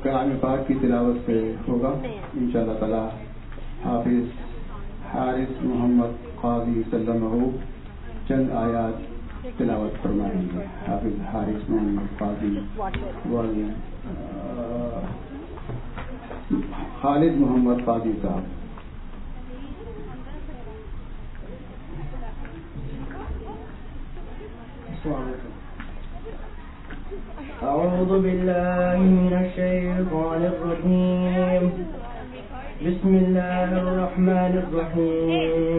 کلام پاک کی تلاوت سے ہوگا انشاءاللہ تعالی. حافظ حارث محمد قاضی سلمہ چند آیات تلاوت فرمائیں گے. حافظ حارث محمد قاضی خالد محمد قاضی صاحب. أعوذ بالله من الشيطان الرجيم. بسم الله الرحمن الرحيم.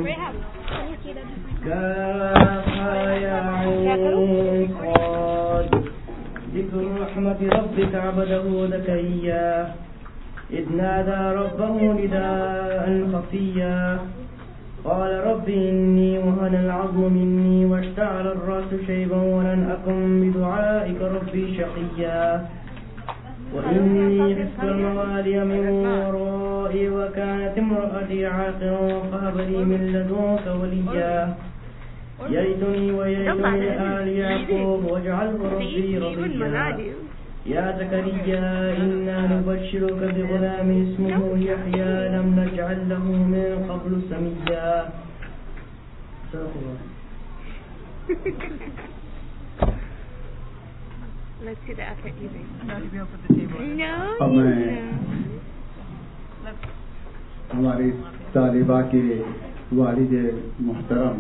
كافها يا عين صاد. ذكر رحمة ربك عبده زكريا إذ نادى ربه نداء خفيا قال رب إني وهن العظم مني واشتعل الرأس شيبا ولم أكن بدعائك ربي شقيا وإني خفت الموالي من ورائي وكانت امرأتي عاقرا فهب لي من لدنك وليا يرثني ويرث من آل يعقوب واجعله ربي رضيا يا زكريا إنا نبشرك بغلام اسمه يحيى لم نجعل له من قبل سميا. Let's see the effort you make. No. ہماری طالبہ کے والد محترم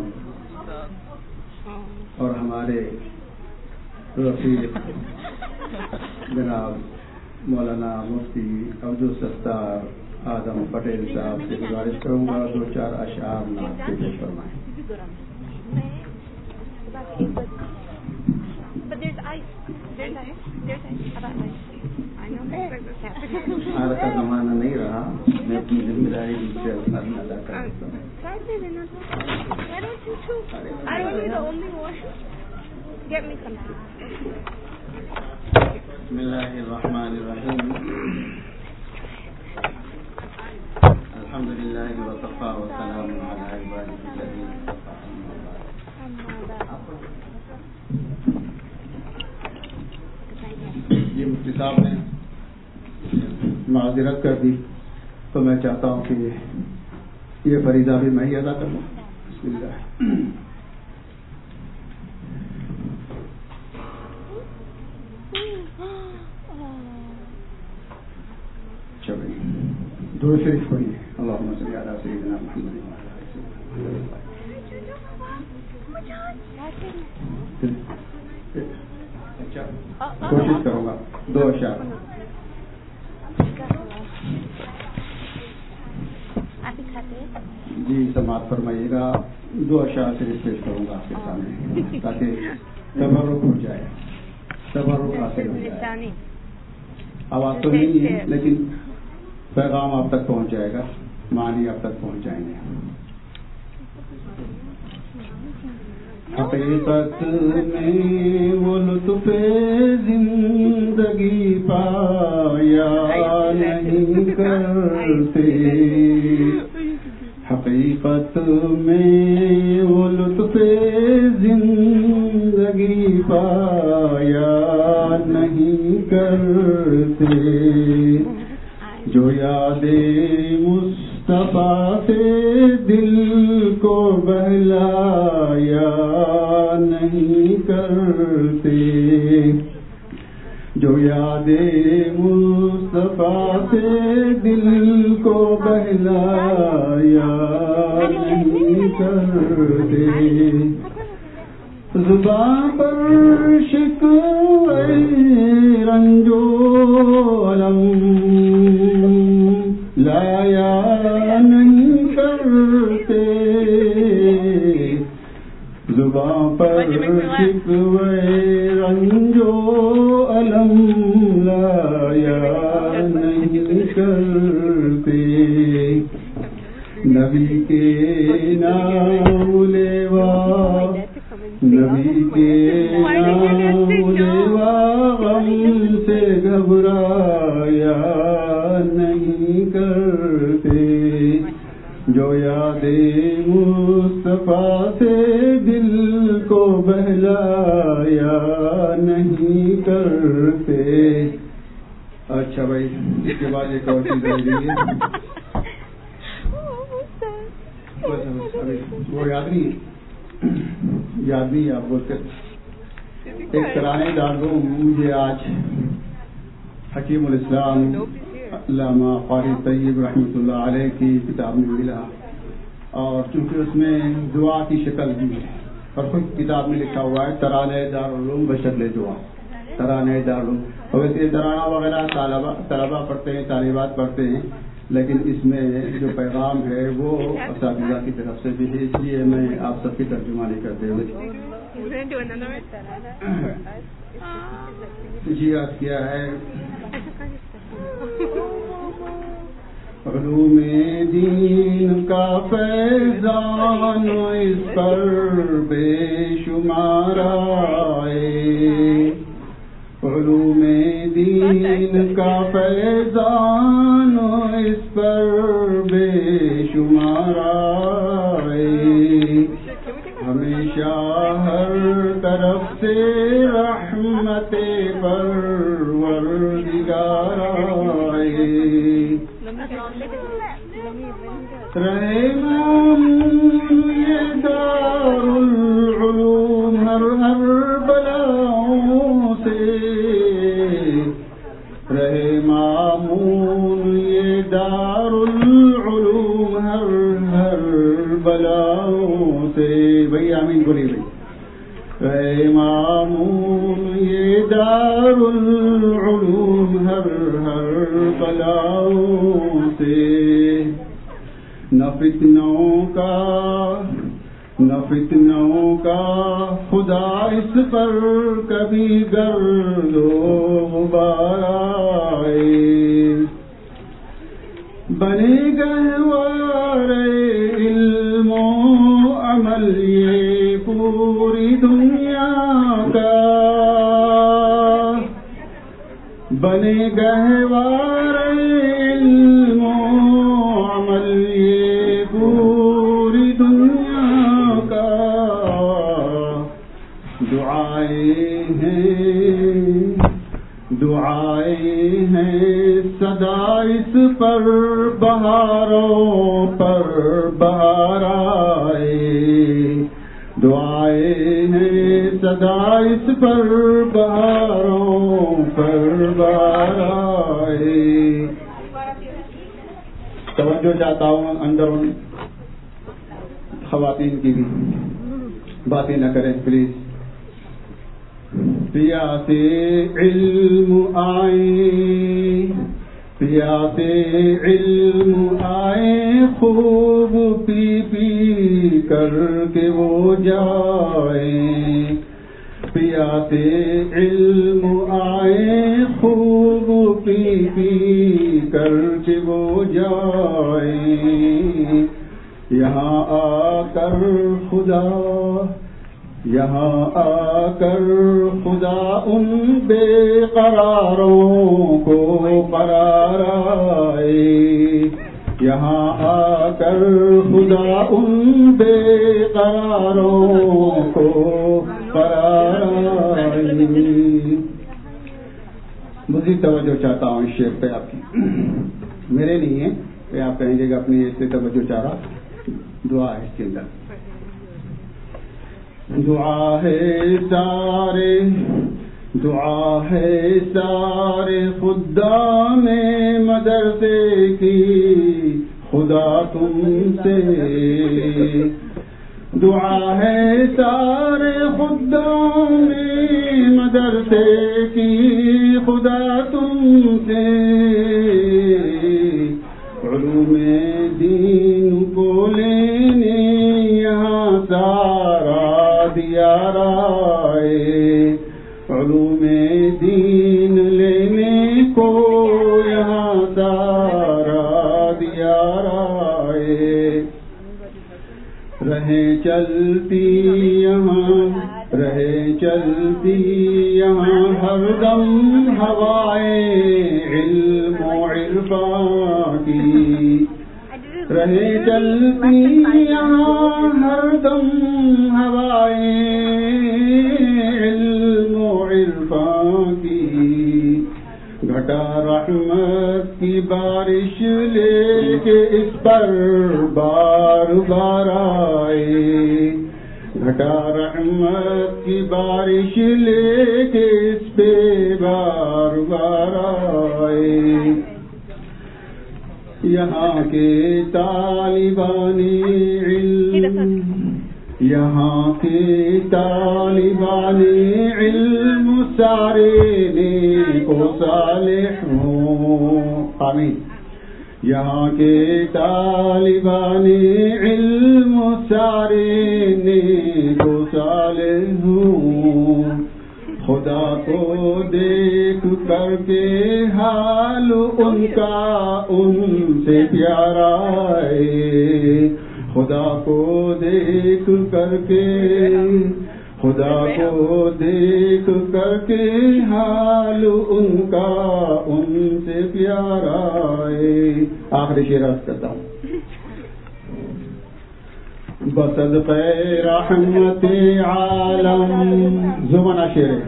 اور ہمارے رفیق جناب مولانا مفتی عبدالستار اعظم پٹیل صاحب سے گزارش کروں گا 2-4 اشعار نعت کے پیش فرمائیں. آج کا زمانہ نہیں رہا, میں اپنی ذمہ داری دوسرے افراد میں ادا کر سکتا ہوں. بسم اللہ الرحمن الرحیم. الحمد للہ وکفی وسلام علی عبادہ الذین اصطفی. یہ مفتی صاحب نے معذرت کر دی تو میں چاہتا ہوں کہ یہ فریضہ بھی میں ہی ادا کر لوں. بسم اللہ. درود شریف پڑھیے. اللہم صلی علی سیدنا محمد وعلی آلہ سیدنا محمد. کوشش کروں گا 2 اشعار. جی سماعت فرمائیے گا. 2 اشعار صرف پیش کروں گا آپ کے سامنے تاکہ تبرک ہو جائے, تبرک حاصل ہو جائے. آواز تو نہیں ہے لیکن پیغام آپ تک پہنچ جائے گا, معنی آپ تک پہنچ جائیں گے. حقیقت میں وہ لطف زندگی پایا نہیں کرتے, حقیقت میں وہ لطف زندگی پایا نہیں کرتے, جو یاد مصطفیٰ سے دل کو بہلایا نہیں کرتے, جو یاد مصطفیٰ سے دل کو بہلایا نہیں کرتے. زباں پر شکوے رنجو علم لایا نہیں کرتے, زباں پر شکوے رنجو علم لایا نہیں کرتے. نبی کے نام لیوا, نبی کے نام لیوا غم سے گھبرایا نہیں کرتے, جو یاد مصطفیٰ سے دل کو بہلایا نہیں کرتے. اچھا بھائی گئی. اس کے بعد ایک اور چیز رہ گئی ہے, وہ یاد نہیں آپ بولتے. ایک ترانے دارالعلوم مجھے آج حکیم الاسلام علامہ قاری طیب رحمۃ اللہ علیہ کی کتاب میں ملا, اور چونکہ اس میں دعا کی شکل بھی ہے اور خود کتاب میں لکھا ہوا ہے ترانے دارالعلوم بشکل دعا, ترانے دارالعلوم. اور ویسے ترانہ وغیرہ طلبہ پڑھتے ہیں, طالبات پڑھتے ہیں, لیکن اس میں جو پیغام ہے وہ اساتذہ کی طرف سے بھی ہے, اس لیے میں آپ سب کی ترجمانی کرتے ہوئے جی عرض کیا ہے. علوم دین کا فیضان اس پر بے شمار آئے, علوم دین کا فیضان اس پر بے شمار آئے, ہمیشہ ہر طرف سے رحمت پروردگار آئے, رہے مامون یہ دار العلوم ہر بلاؤں سے, رہے مامون یہ دار العلوم ہر بلاؤں سے. بھائی آمین بولیے بھائی. رہے مامون یہ دار العلوم ہر بلاؤں سے, نہ فتنوں کا خدا اس پر کبھی گرد و غبار آئے, بنے گہوار علم و عمل یہ پوری دنیا کا, بنے گہوار علم و عمل یہ پوری دنیا کا, دعائیں ہیں صدا اس پر بہاروں پر بہار آئے, دعائیں ہیں صدا اس پر بہاروں پر بہار آئے. توجہ چاہتا ہوں اندر خواتین کی بھی باتیں نہ کریں پلیز. پیاسے علم آئے, پیاسے علم آئے, خوب پی پی کر کے وہ جائیں, پیاسے علم آئے, خوب پی پی کر کے وہ جائیں. یہاں آ کر خدا ان بے قراروں کو قرار آئے, یہاں آ کر خدا ان بے قراروں کو قرار آئے. مزید توجہ چاہتا ہوں اس شعر پہ آپ کی, میرے نہیں ہے کہ آپ کہیں گے کہ اپنی اس سے توجہ چاہ رہا, دعا ہے اس کے اندر. دعا ہے سارے خدام مدرسے کی خدا تم سے, دعا ہے سارے خدام مدرسے کی خدا تم سے. علوم دین کو لینے یہاں سارا دیار آئے, علوم دین لینے کو یہاں سارا دیار آئے. رہیں چلتی یہاں ہر دم ہوائیں علم و عرفان کی, رہے چلتی یہاں ہر دم ہوائیں علم و عرفان کی. گھٹا رحمت کی بارش لے کے اس پر بار بار آئے، گھٹا رحمت کی بارش لے کے اس پہ بار بار آئے، یہاں کے طالبان علم، یہاں کے طالبان علم سارے نیک و صالح ہوں، آمین۔ یہاں کے طالبان علم سارے نیک و صالح ہوں، خدا کو دیکھ کر کے حال ان کا ان سے پیارا ہے، خدا کو دیکھ کر کے، خدا کو دیکھ کر کے حال ان کا ان سے پیارا ہے۔ آخری شعر عرض کرتا ہوں۔ بصدقہ رحمت عالم، زمانہ شعر ہے۔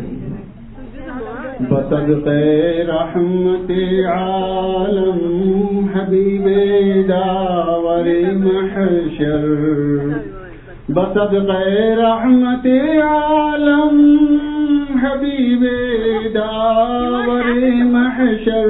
بصدقہ رحمت عالم حبیب داور محشر، بصدقہ رحمت عالم حبیب داور محشر،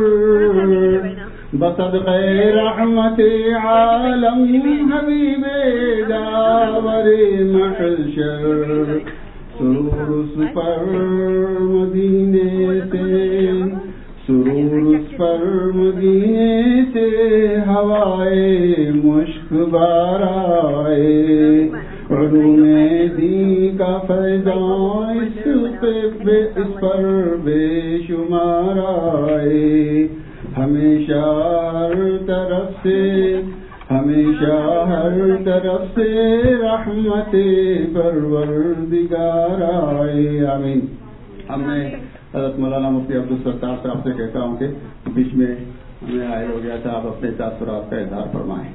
بصدقہ رحمت عالم حبیب داور محشر، سرور اس پر مدینے سے، سرور اس پر مدینے سے ہوائے مشک بار آئے، علوم دین کا فیضان اس پر بے شمار آئے، ہمیشہ ہر طرف سے، ہمیشہ ہر طرف سے رحمت پروردگار آئے، آمین۔ اب میں حضرت مولانا مفتی عبدالستار صاحب سے کہتا ہوں کہ بیچ میں ہمیں آئے ہو گیا تھا، آپ اپنے تاثرات کا اظہار فرمائیں۔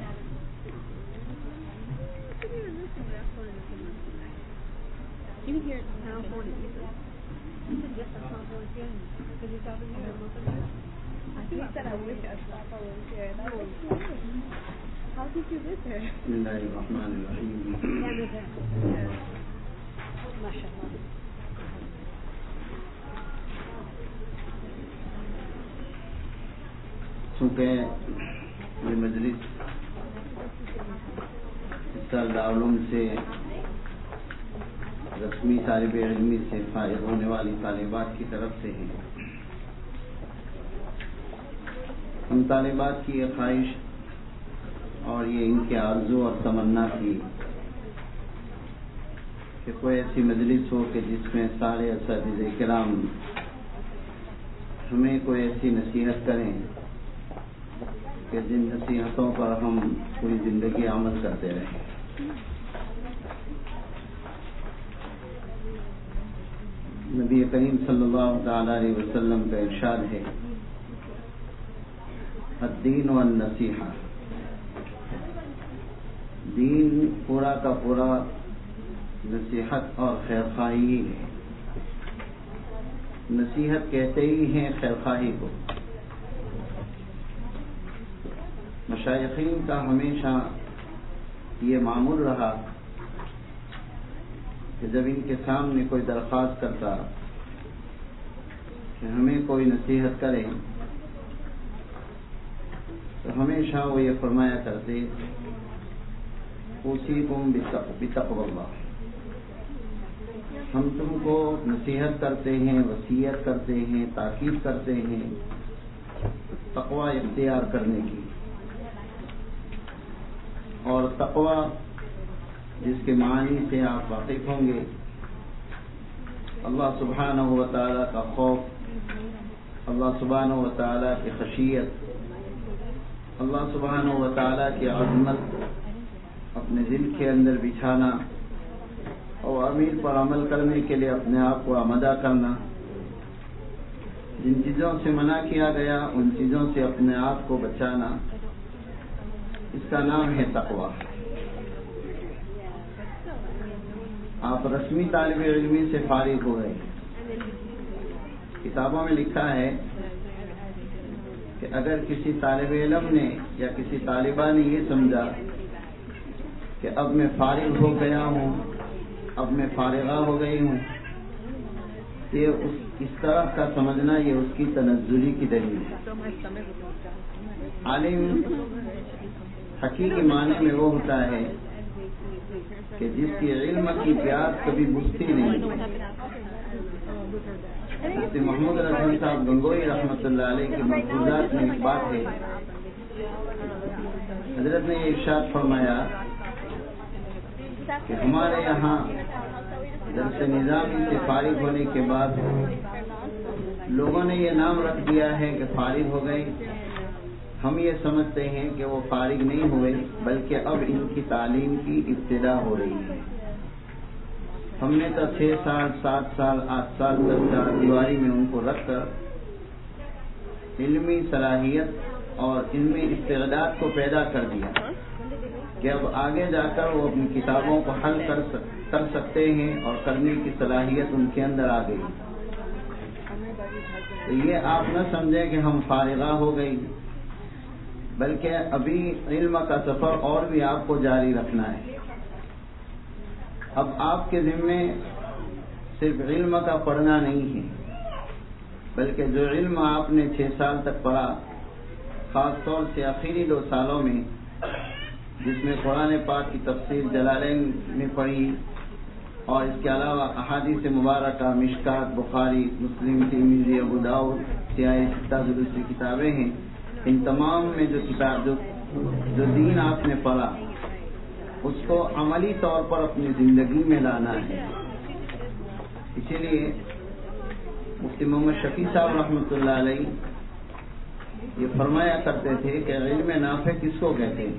بسم اللہ الرحمن الرحیم۔ چونکہ یہ مجلس دارالعلوم سے رسمی طالب علمی سے فارغ ہونے والی طالبات کی طرف سے ہے، ہم طالبات کی یہ خواہش اور یہ ان کے آرزو اور تمنا تھی کہ کوئی ایسی مجلس ہو کہ جس میں سارے اساتذہ کرام ہمیں کوئی ایسی نصیحت کریں کہ جن نصیحتوں پر ہم پوری زندگی عمل کرتے رہیں۔ نبی کریم صلی اللہ تعالی علیہ وسلم کا ارشاد ہے، الدین والنصیحہ، دین پورا کا پورا نصیحت اور خیرخواہی ہے۔ نصیحت کہتے ہی ہیں خیرخواہی کو۔ مشائخین کا ہمیشہ یہ معمول رہا کہ جب ان کے سامنے کوئی درخواست کرتا کہ ہمیں کوئی نصیحت کرے تو ہمیشہ وہ یہ فرمایا کرتے، اوصیکم بتقوی اللہ، ہم تم کو نصیحت کرتے ہیں، وصیت کرتے ہیں، تاکید کرتے ہیں تقوی اختیار کرنے کی۔ اور تقوی جس کے معنی سے آپ واقف ہوں گے، اللہ سبحانہ و تعالیٰ کا خوف، اللہ سبحانہ و تعالیٰ کی خشیت، اللہ سبحانہ و تعالیٰ کی عظمت اپنے دل کے اندر بچھانا اور امیر پر عمل کرنے کے لیے اپنے آپ کو آمادہ کرنا، جن چیزوں سے منع کیا گیا ان چیزوں سے اپنے آپ کو بچانا، اس کا نام ہے تقوی۔ آپ رسمی طالب علمی سے فارغ ہو گئے، کتابوں میں لکھا ہے کہ اگر کسی طالب علم نے یا کسی طالبہ نے یہ سمجھا کہ اب میں فارغ ہو گیا ہوں، اب میں فارغہ ہو گئی ہوں، یہ اس طرح کا سمجھنا یہ اس کی تنزلی کی دلیل ہے۔ عالم حقیقی معنی میں وہ ہوتا ہے کہ جس کی علم کی پیاس کبھی بجھتی نہیں۔ حضرت محمود رسول صاحب گنگوئی رحمۃ اللہ علیہ کی ملفوظات میں ایک بات ہے، حضرت نے یہ ارشاد فرمایا کہ ہمارے یہاں درس نظامی سے فارغ ہونے کے بعد لوگوں نے یہ نام رکھ دیا ہے کہ فارغ ہو گئے، ہم یہ سمجھتے ہیں کہ وہ فارغ نہیں ہوئے بلکہ اب ان کی تعلیم کی ابتدا ہو رہی ہے۔ ہم نے تو 6 سال 7 سال 8 سال تک چار دیواری میں ان کو رکھ کر علمی صلاحیت اور علمی استعداد کو پیدا کر دیا کہ اب آگے جا کر وہ اپنی کتابوں کو حل کر سکتے ہیں اور کرنے کی صلاحیت ان کے اندر آ گئی۔ تو یہ آپ نہ سمجھیں کہ ہم فارغہ ہو گئی، بلکہ ابھی علم کا سفر اور بھی آپ کو جاری رکھنا ہے۔ اب آپ کے ذمے صرف علم کا پڑھنا نہیں ہے، بلکہ جو علم آپ نے 6 سال تک پڑھا، خاص طور سے آخری 2 سالوں میں جس میں قرآن پاک کی تفسیر جلالین میں پڑھی اور اس کے علاوہ احادیث مبارکہ مشکات، بخاری، مسلم، ترمذی، ابو داؤد، سیاہ ستہ جو دوسری کتابیں ہیں، ان تمام میں جو دین آپ نے پڑھا اس کو عملی طور پر اپنی زندگی میں لانا ہے۔ اسی لیے مفتی محمد شفیع صاحب رحمۃ اللہ علیہ یہ فرمایا کرتے تھے کہ علم نافع کس کو کہتے ہیں؟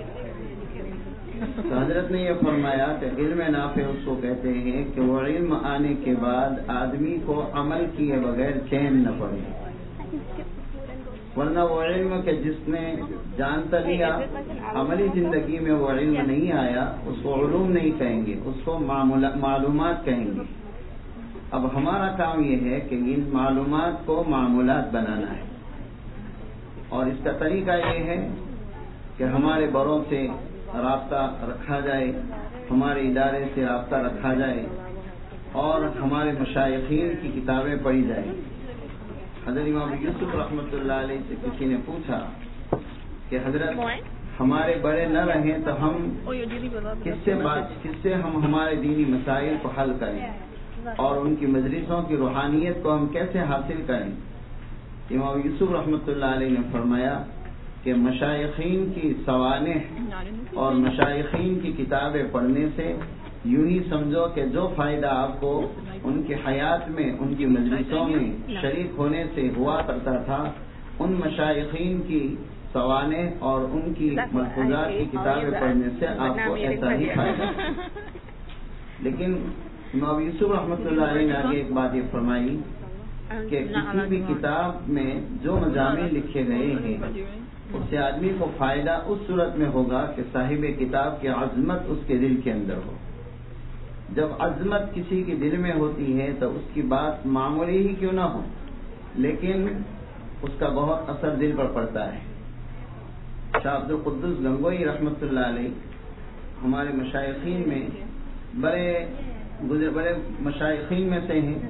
تو حضرت نے یہ فرمایا کہ علم نافع اس کو کہتے ہیں کہ وہ علم آنے کے بعد آدمی کو عمل کیے بغیر چین نہ پڑے، ورنہ وہ علم کہ جس نے جانتا لیا عملی زندگی میں وہ علم نہیں آیا، اس کو علوم نہیں کہیں گے، اس کو معلومات کہیں گے۔ اب ہمارا کام یہ ہے کہ ان معلومات کو معمولات بنانا ہے، اور اس کا طریقہ یہ ہے کہ ہمارے بڑوں سے رابطہ رکھا جائے، ہمارے ادارے سے رابطہ رکھا جائے اور ہمارے مشائخین کی کتابیں پڑھی جائیں۔ حضرت امام یوسف رحمۃ اللہ علیہ سے کسی نے پوچھا کہ حضرت ہمارے بڑے نہ رہیں تو ہم کس سے ہم ہمارے دینی مسائل کو حل کریں اور ان کی مجلسوں کی روحانیت کو ہم کیسے حاصل کریں؟ امام یوسف رحمۃ اللہ علیہ نے فرمایا کہ مشائخین کی سوانح اور مشائخین کی کتابیں پڑھنے سے یوں ہی سمجھو کہ جو فائدہ آپ کو ان کی حیات میں ان کی مجلسوں میں شریک ہونے سے ہوا کرتا تھا، ان مشائخین کی سوانح اور ان کی ملفوظات کی کتابیں پڑھنے سے آپ کو ایسا ہی فائدہ۔ لیکن امام یوسف رحمۃ اللہ علیہ نے آگے ایک بات یہ فرمائی کہ کسی بھی کتاب میں جو مضامین لکھے گئے ہیں اس سے آدمی کو فائدہ اس صورت میں ہوگا کہ صاحب کتاب کی عظمت اس کے دل کے اندر ہو۔ جب عظمت کسی کے دل میں ہوتی ہے تو اس کی بات معمولی ہی کیوں نہ ہو لیکن اس کا بہت اثر دل پر پڑتا ہے۔ شاہ عبد القدوس گنگوئی رحمۃ اللہ علیہ ہمارے مشائخین میں بڑے مشائخین میں سے ہیں۔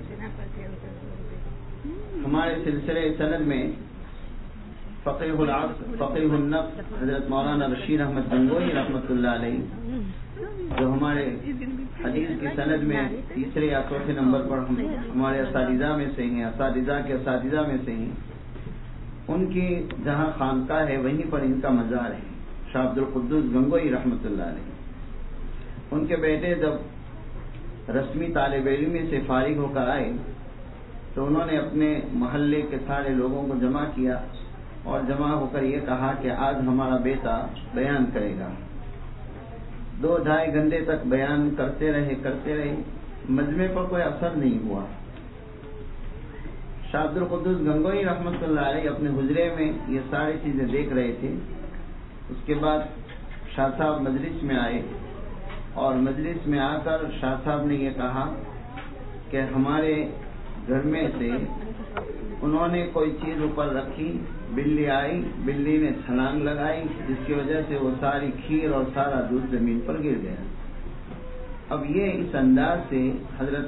ہمارے سلسلے سند میں فقیہ العصر، فقیہ النفس حضرت مولانا رشید احمد گنگوئی رحمۃ اللہ علیہ جو ہمارے حدیث کی سند میں 3 یا 4 نمبر پر ہمارے اساتذہ میں سے ہیں، اساتذہ کے اساتذہ میں سے ہیں، ان کی جہاں خانقاہ ہے وہیں پر ان کا مزار ہے، شاہ عبد القدوس گنگوئی رحمۃ اللہ علیہ۔ ان کے بیٹے جب رسمی طالب علمی سے فارغ ہو کر آئے تو انہوں نے اپنے محلے کے سارے لوگوں کو جمع کیا اور جمع ہو کر یہ کہا کہ آج ہمارا بیٹا بیان کرے گا۔ 2-2.5 گھنٹے تک بیان کرتے رہے مجمع پر کوئی اثر نہیں ہوا۔ شاہ عبد القدوس گنگوئی رحمۃ اللہ علیہ اپنے حجرے میں یہ ساری چیزیں دیکھ رہے تھے۔ اس کے بعد شاہ صاحب مجلس میں آئے اور مجلس میں آ کر شاہ صاحب نے یہ کہا کہ ہمارے گھر میں سے انہوں نے کوئی چیز اوپر رکھی بلی آئی، بلی نے چھلانگ لگائی، جس کی وجہ سے وہ ساری کھیر اور سارا دودھ زمین پر گر گیا۔ اب یہ اس انداز سے حضرت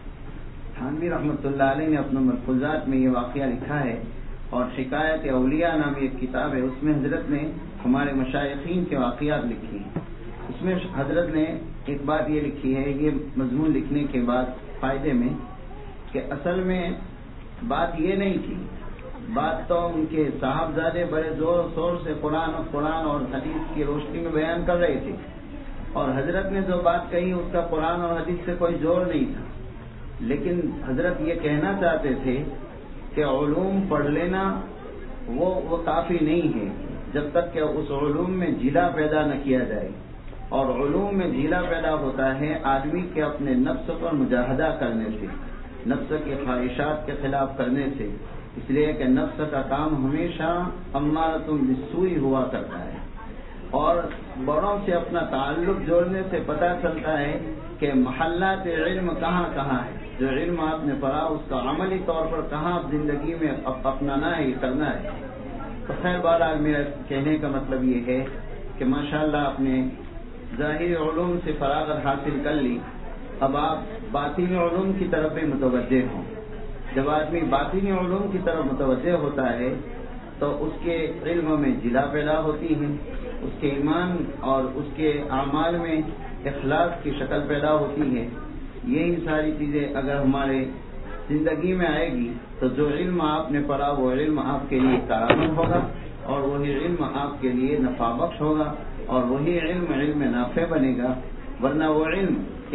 تھانوی رحمۃ اللہ علیہ نے اپنے ملفوظات میں یہ واقعہ لکھا ہے، اور حکایت اولیاء نامی ایک کتاب ہے، اس میں حضرت نے ہمارے مشائخین کے واقعات لکھی ہیں۔ اس میں حضرت نے ایک بات یہ لکھی ہے، یہ مضمون لکھنے کے بعد فائدے میں، کہ اصل میں بات یہ نہیں تھی، بات تو ان کے صاحبزادے بڑے زور و شور سے قرآن اور حدیث کی روشنی میں بیان کر رہے تھے، اور حضرت نے جو بات کہی اس کا قرآن اور حدیث سے کوئی جوڑ نہیں تھا، لیکن حضرت یہ کہنا چاہتے تھے کہ علوم پڑھ لینا وہ کافی نہیں ہے جب تک کہ اس علوم میں جھیلا پیدا نہ کیا جائے، اور علوم میں جھیلا پیدا ہوتا ہے آدمی کے اپنے نفس پر مجاہدہ کرنے سے، نفس کی خواہشات کے خلاف کرنے سے، اس لیے کہ نفس کا کام ہمیشہ امارۃ بالسوء ہوا کرتا ہے، اور بڑوں سے اپنا تعلق جوڑنے سے پتہ چلتا ہے کہ محلات علم کہاں کہاں ہے، جو علم آپ نے پڑھا اس کا عملی طور پر کہاں زندگی میں اپنانا ہے، یہ کرنا ہے۔ تو خیر بہرحال میرا کہنے کا مطلب یہ ہے کہ ماشاءاللہ آپ نے ظاہری علوم سے فراغت حاصل کر لی، اب آپ باطنی علوم کی طرف بھی متوجہ ہوں۔ جب آدمی باطنی علوم کی طرف متوجہ ہوتا ہے تو اس کے علم میں جلا پیدا ہوتی ہے، اس کے ایمان اور اس کے اعمال میں اخلاص کی شکل پیدا ہوتی ہے۔ یہی ساری چیزیں اگر ہمارے زندگی میں آئے گی تو جو علم آپ نے پڑھا وہ علم آپ کے لیے کارآمد ہوگا، اور وہی علم آپ کے لیے نفع بخش ہوگا، اور وہی علم نافع بنے گا، ورنہ وہ علم کہ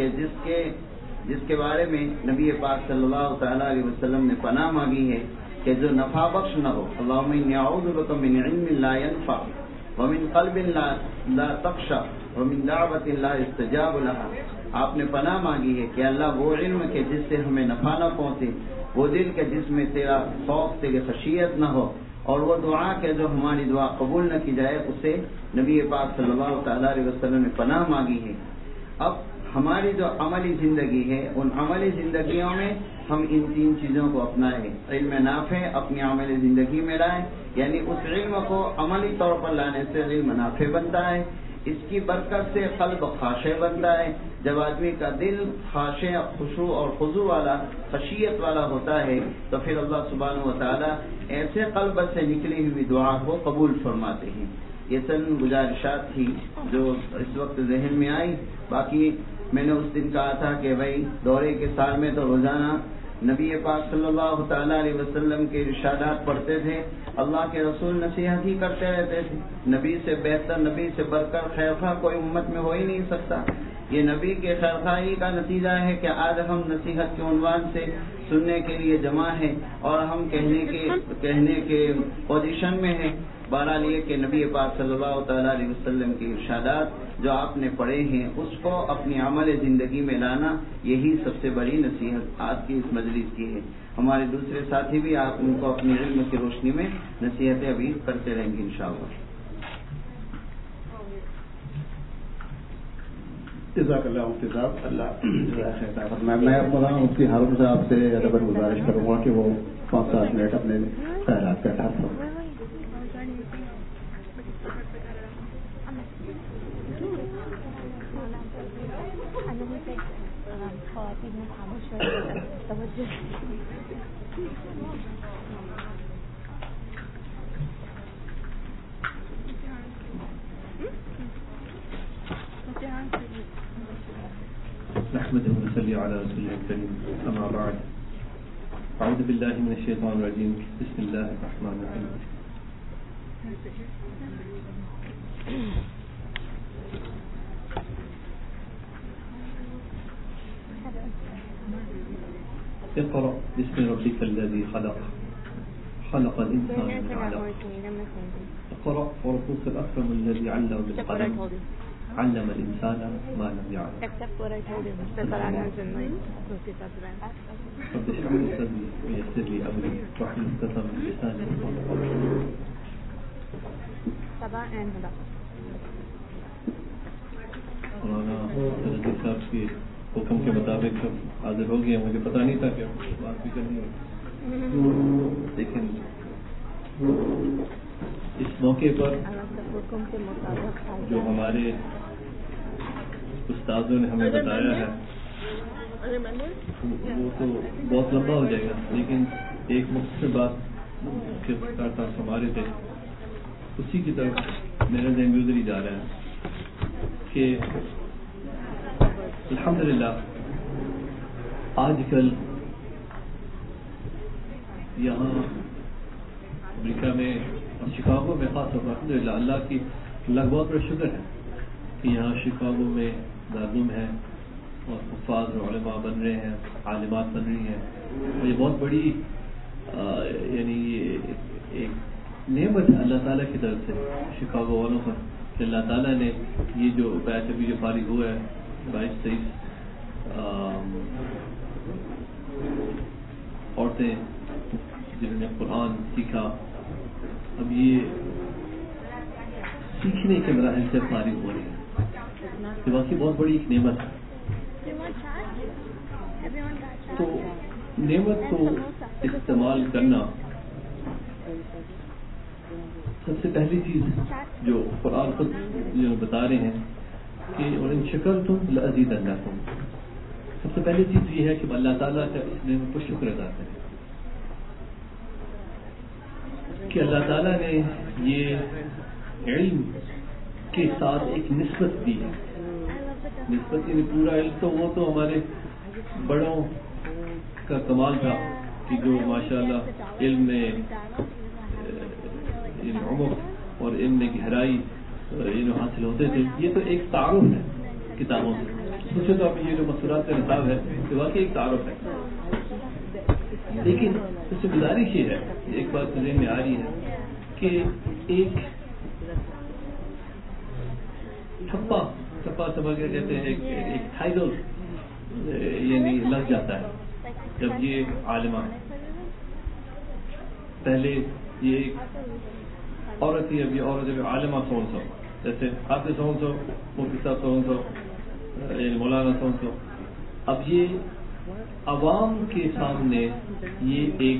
جس کے بارے میں نبی پاک صلی اللہ تعالیٰ علیہ وسلم نے پناہ مانگی ہے کہ جو نفع بخش نہ ہو، اللہم انی اعوذ بک من علم لا ينفع ومن قلب لا تخشع ومن دعوت لا يستجاب لها، آپ نے پناہ مانگی ہے کہ اللہ وہ علم کے جس سے ہمیں نفع نہ پہنچے، وہ دل کے جس میں تیرا خوف تیری خشیت نہ ہو، اور وہ دعا کہ جو ہماری دعا قبول نہ کی جائے، اسے نبی پاک صلی اللہ تعالیٰ علیہ وسلم نے پناہ مانگی ہے۔ اب ہماری جو عملی زندگی ہے، ان عملی زندگیوں میں ہم ان تین چیزوں کو اپنائیں، علم نافع اپنی عملی زندگی میں لائیں، یعنی اس علم کو عملی طور پر لانے سے علم نافع بنتا ہے، اس کی برکت سے قلب خاشع بنتا ہے۔ جب آدمی کا دل خاشع، خشوع اور خضوع والا، خشیت والا ہوتا ہے تو پھر اللہ سبحانہ و تعالی ایسے قلب سے نکلی ہوئی دعا کو قبول فرماتے ہیں۔ یہ چند گزارشات تھی جو اس وقت ذہن میں آئی، باقی میں نے اس دن کہا تھا کہ بھائی دورے کے سال میں تو روزانہ نبی پاک صلی اللہ تعالیٰ علیہ وسلم کے ارشادات پڑھتے تھے، اللہ کے رسول نصیحت ہی کرتے رہتے تھے، نبی سے بہتر، نبی سے بڑھ کر خیرخواہ کوئی امت میں ہو ہی نہیں سکتا۔ یہ نبی کے خیرخواہی کا نتیجہ ہے کہ آج ہم نصیحت کے عنوان سے سننے کے لیے جمع ہیں، اور ہم کہنے کے پوزیشن میں ہیں۔ بہرحال یہ کہ نبی پاک صلی اللہ تعالیٰ علیہ وسلم کے ارشادات جو آپ نے پڑھے ہیں اس کو اپنی عمل زندگی میں لانا، یہی سب سے بڑی نصیحت آج کی اس مجلس کی ہے۔ ہمارے دوسرے ساتھی بھی آپ ان کو اپنے علم کی روشنی میں نصیحتیں ابھی کرتے رہیں گے انشاءاللہ۔ جزاک اللہ صاحب، اللہ خیر فرمائے۔ میں مولانا مفتی ہارون صاحب سے ادب گزارش کروں گا کہ وہ 5-7 منٹ اپنے خیالات کا اظہار کریں۔ نحمده ونصلي على رسوله الكريم، أما بعد، أعوذ بالله من الشيطان الرجيم، بسم الله الرحمن الرحيم۔ اقرأ باسم ربك الذي خلق، خلق الإنسان من علق، اقرأ وربك الأكرم الذي علم بالقلم، علم الإنسان ما لم يعلم۔ Except what I told him, that I mentioned, like, رب اشرح لي صدري ويسر لي أمري واحلل عقدة من لساني يفقهوا قولي۔ Sabah and Hada. مولانا سرجی صاحب کے حکم کے مطابق سب حاضر ہو گیا، مجھے پتہ نہیں تھا کہ بات بھی کرنی ہوگی، لیکن اس موقع پر جو ہمارے استادوں نے ہمیں بتایا ہے وہ تو بہت لمبا ہو جائے گا، لیکن ایک مختصر بات کے ساتھ ہمارے تھے اسی کی طرف میرا ذہن گزر ہی جا رہا ہے کہ الحمدللہ آج کل یہاں امریکہ میں اور شکاگو میں خاص طور پر الحمدللہ اللہ کا بہت بڑا شکر ہے کہ یہاں شکاگو میں دارالعلوم ہے اور حفاظ اور علماء بن رہے ہیں، عالمات بن رہی ہیں، اور یہ بہت بڑی یعنی ایک نعمت ہے اللہ تعالیٰ کی طرف سے شکاگو والوں پر کہ اللہ تعالیٰ نے یہ جو بیچ ابھی جو فارغ ہوا ہے 22-23 عورتیں جنہوں نے قرآن سیکھا، اب یہ سیکھنے کے مراحل سے فارغ ہو رہی ہے، یہ واقعی بہت بڑی ایک نعمت ہے۔ تو نعمت کو استعمال کرنا سب سے پہلی چیز جو قرآن خود جو بتا رہے ہیں کہ وَإِن شَكَرْتُمْ لَأَزِيدَنَّكُمْ، سب سے پہلی چیز یہ ہے کہ اللہ تعالیٰ کا اس نعمت کو شکر ادا کریں کہ اللہ تعالیٰ نے یہ علم کے ساتھ ایک نسبت دی ہے، نسبت یعنی پورا علم تو وہ تو ہمارے بڑوں کا کمال تھا کہ جو ماشاءاللہ علم میں عمق اور علم میں گہرائی حاصل ہوتے تھے، یہ تو ایک تعارف ہے کتابوں سے، دوسرے تو اب یہ جو مسورات کا نصاب ہے یہ واقعی ایک تعارف ہے، لیکن اس سے گزارش یہ ہے، ایک بات ذہن میں آ رہی ہے کہ ایک ٹھپا سمجھ کے کہتے ہیں ایک ٹائٹل یعنی لگ جاتا ہے جب یہ عالمہ پہلے یہ عورت ہی ابھی عورت جب عالمہ سو جیسے حافظ سو مفتی صاحب سو یعنی مولانا سو، ب یہ عوام کے سامنے یہ ایک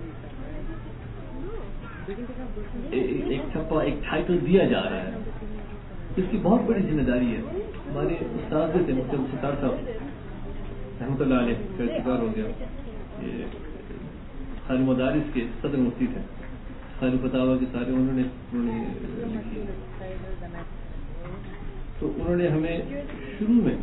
ٹھپا ایک ٹائٹل دیا جا رہا ہے، اس کی بہت بڑی ذمہ داری ہے۔ ہمارے استاد تھے مفتی ستار صاحب رحمۃ اللہ علیہ کا شکار ہو گیا، یہ خیر مدارس کے صدر مفتی تھے، خیر فتاوی کے سارے انہوں نے لکھی، تو انہوں نے ہمیں شروع میں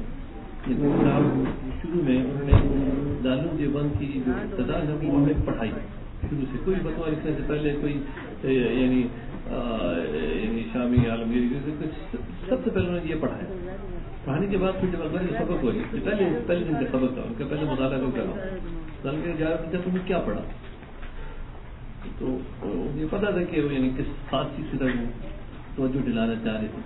انہوں نے دارالعلوم دیوبند کی جو ابتدا ہے وہ ہمیں پڑھائی شروع سے، کوئی فتویٰ لکھنے سے پہلے کوئی یعنی شامی عالمگیری سب سے پہلے انہوں نے یہ پڑھایا، پڑھانے کے بعد پھر جب اکبر کا سبق ہوئی پہلے دن کا سبق تھا، ان کا پہلے مطالعہ کو کرا تم نے کیا پڑھا، تو یہ پتا تھا کہ یعنی کس خاص چیز کی طرف توجہ دلانا چاہ رہے تھے،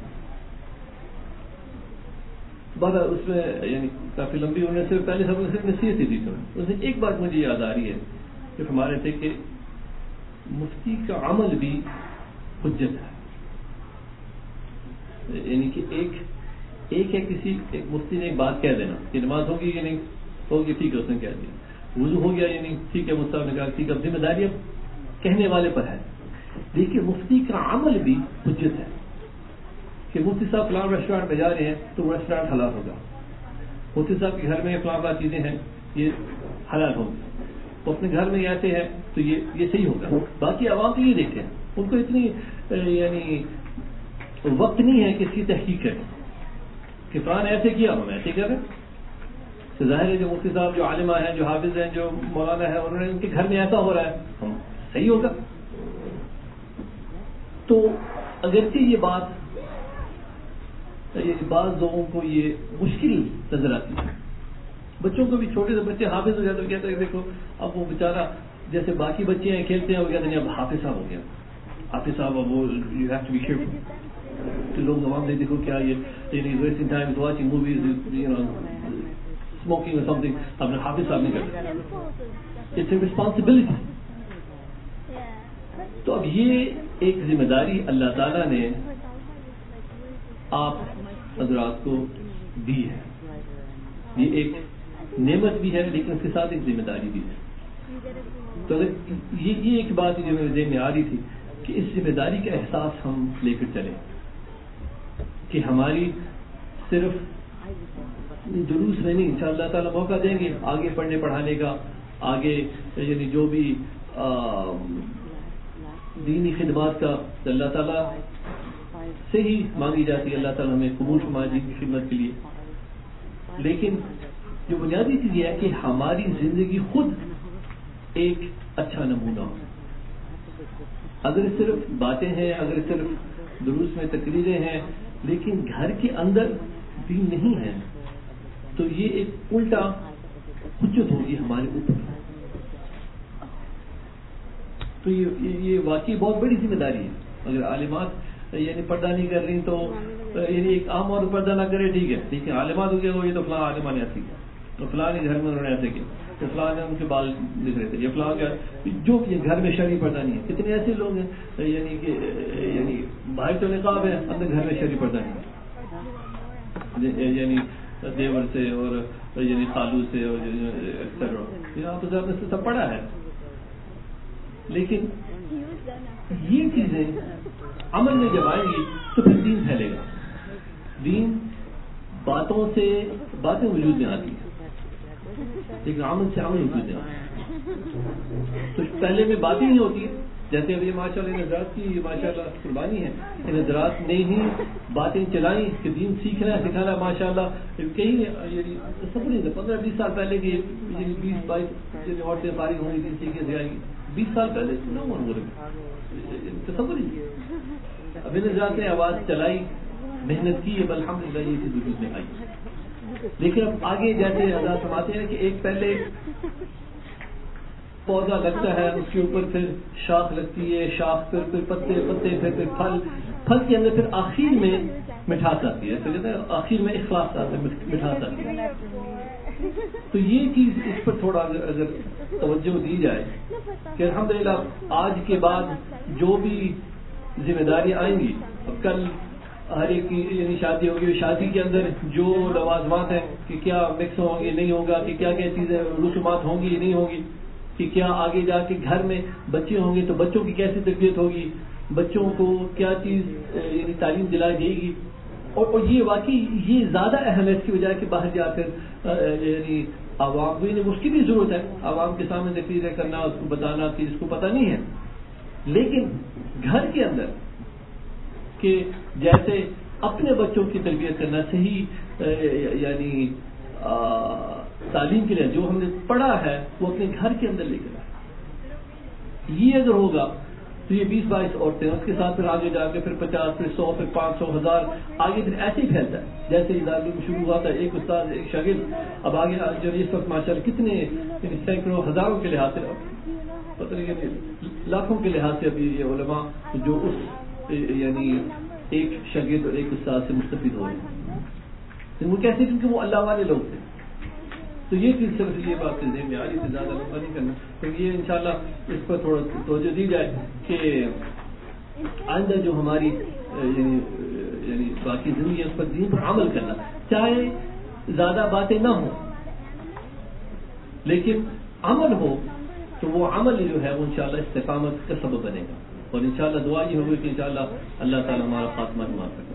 بہت اس میں یعنی کافی لمبی ہونے سے پہلے سب نے صرف نصیحت ہی دی تھی، اس میں ایک بات مجھے یاد آ رہی ہے کہ ہمارے تھے کہ مفتی کا عمل بھی حجت ہے، یعنی کہ ایک ہے کسی ایک مفتی نے ایک بات کہہ دینا کہ نماز ہوگی یا نہیں ہوگی، ٹھیک ہے اس نے کہہ دیا، وضو ہو گیا یا نہیں ٹھیک ہے مصطفیٰ نے کہا ٹھیک ہے، ذمہ داری اب کہنے والے پر ہے، لیکن مفتی کا عمل بھی حجت ہے کہ مفتی صاحب فلاں ریسٹورینٹ میں جا رہے ہیں تو وہ ریسٹورینٹ حلال ہوگا، مفتی صاحب کے گھر میں فلاں چیزیں ہیں یہ حلال ہوگی، وہ اپنے گھر میں آتے ہیں تو یہ صحیح ہوگا، باقی عوام تو یہ دیکھتے ہیں، ان کو اتنی یعنی وقت نہیں ہے کہ اس کی تحقیق کریں کہ فلاں ایسے کیا ہم ایسے کر رہے ہیں، ظاہر ہے جو مفتی صاحب جو عالمہ ہیں جو حافظ ہیں جو مولانا ہے انہوں نے ان کے گھر میں ایسا ہو رہا ہے ہم صحیح ہوگا، تو اگرچہ یہ بات بعض لوگوں کو یہ مشکل نظر آتی ہے، بچوں کو بھی چھوٹے سے بچے حافظ ہو جاتے ہیں، کہتے ہیں دیکھو اب وہ بیچارہ جیسے باقی بچے ہیں کھیلتے ہیں وہ کہتے ہیں اب حافظ صاحب ہو گیا، حافظ صاحب اب وہ you have to be careful, تو لوگ جواب دے دیکھو کیا یہ wasting time watching movies smoking اور سم تھنگ، اپنے حافظ صاحب نہیں کرتے، اٹس اے ریسپانسبلٹی، تو اب یہ ایک ذمہ داری اللہ تعالیٰ نے آپ حضرات کو دی ہے، یہ ایک نعمت بھی ہے لیکن اس کے ساتھ ایک ذمہ داری بھی ہے، تو یہ ایک بات جو میرے ذہن میں آ رہی تھی کہ اس ذمہ داری کا احساس ہم لے کر چلیں کہ ہماری صرف دروس میں نہیں، ان شاء اللہ تعالیٰ موقع دیں گے آگے پڑھنے پڑھانے کا، آگے یعنی جو بھی دینی خدمات کا اللہ تعالیٰ سے ہی مانگی جاتی ہے، اللہ تعالیٰ ہمیں قبول فرمائے دین کی خدمت کے لیے. لیکن جو بنیادی چیز یہ ہے کہ ہماری زندگی خود ایک اچھا نمونہ ہو. اگر صرف باتیں ہیں، اگر صرف دروس میں تقریریں ہیں لیکن گھر کے اندر دین نہیں ہے تو یہ ایک الٹا حجت ہوگی ہمارے اوپر. تو یہ واقعی بہت بڑی ذمہ داری ہے. اگر عالمات یعنی پردہ نہیں کر رہی تو یعنی ایک عام اور پردہ نہ کرے ٹھیک ہے، لیکن عالمات ہو گیا وہ یہ تو فلاں عالمہ نے ایسے کیا، تو فلاں نے گھر میں انہوں نے ایسے کیا، تو فلاں نے ان کے بال دکھ رہے تھے، یہ فلاں کیا جو گھر میں شرعی پردہ نہیں ہے. کتنے ایسے لوگ ہیں یعنی کہ یعنی باہر تو نقاب ہے اندر گھر میں شرعی پردہ نہیں ہے، یعنی دیور سے اور یعنی خالو سے اور آپ نے سب پڑھا ہے. لیکن یہ چیزیں عمل میں جب آئیں گی تو پھر دین پھیلے گا. دین باتیں وجود میں آتی ہیں لیکن عمل سے عمل وجود میں آتی ہے. تو پہلے میں باتیں نہیں ہوتی، جیسے ابھی ماشاء اللہ حضرات کی ماشاء اللہ قربانی ہے، ان حضرات نے ہی باتیں چلائیں کہ دین سیکھنا ہے سکھانا ہے. ماشاء اللہ کئی یعنی تصور نہیں تھا 15-20 سال پہلے کی 20-22 عورتیں فارغ ہوں گی دین سیکھے سے آئیں گی. 20 سال پہلے نہ ہو رہے تصور ہی. اب ان حضرات نے آواز چلائی، محنت کی، اب الحمدللہ یہ چیز وجود میں آئی. لیکن اب آگے جیسے حضرات فرماتے ہیں کہ ایک پہلے پودا لگتا ہے، اس کے اوپر پھر شاخ لگتی ہے، شاخ پھر پتے پھر پھل کے اندر پھر آخر میں مٹھاس آتی ہے، تو کہتے ہیں آخر میں اخلاص آتا ہے، مٹھاس آتی ہے. تو یہ چیز اس پر تھوڑا اگر توجہ دی جائے کہ الحمدللہ آج کے بعد جو بھی ذمہ داری آئیں گی، اب کل ہر ایک کی یعنی شادی ہوگی، شادی کے اندر جو لوازمات ہیں کہ کیا مکس ہوں گے نہیں ہوگا، کہ کیا کیا چیزیں رسومات ہوں گی نہیں ہوگی، کہ کیا آگے جا کے گھر میں بچے ہوں گے تو بچوں کی کیسی تربیت ہوگی، بچوں کو کیا چیز یعنی تعلیم دلائی جائے گی. اور یہ واقعی یہ زیادہ اہم ہے اس کی بجائے کہ باہر جا کر یعنی عوام کو اس کی بھی ضرورت ہے، عوام کے سامنے تقریریں کرنا، اس کو بتانا کہ اس کو پتہ نہیں ہے. لیکن گھر کے اندر کہ جیسے اپنے بچوں کی تربیت کرنا صحیح یعنی تعلیم کے لیے جو ہم نے پڑھا ہے وہ اپنے گھر کے اندر لے کر آئے. یہ اگر ہوگا تو یہ 20-22 عورتیں اس کے ساتھ پھر آگے جا کے پھر 50 پھر 100 پھر 500 1000 آگے پھر ایسے ہی پھیلتا ہے. جیسے اداروں شروع ہوا تھا ایک استاد ایک شاگرد، اب آگے جو اس وقت ماشاءاللہ کتنے سینکڑوں ہزاروں کے لحاظ سے پتہ نہیں لاکھوں کے لحاظ سے ابھی یہ علماء جو اس یعنی ایک شاگرد اور ایک استاد سے مستفید ہو رہے ہیں. وہ کیسے؟ کیونکہ وہ اللہ والے لوگ تھے. تو یہ چیز صرف یہ بات ذہن میں آ رہی تھی، زیادہ لمبا نہیں کرنا. تو یہ انشاءاللہ اس پر تھوڑا توجہ دی جائے کہ آئندہ جو ہماری یعنی باقی زندگی اس پر دین پر عمل کرنا، چاہے زیادہ باتیں نہ ہوں لیکن عمل ہو تو وہ عمل جو ہے وہ انشاءاللہ استقامت کا سبب بنے گا. اور انشاءاللہ دعا یہ ہوگی کہ انشاءاللہ اللہ تعالیٰ ہمارا خاتمہ معاف کرے.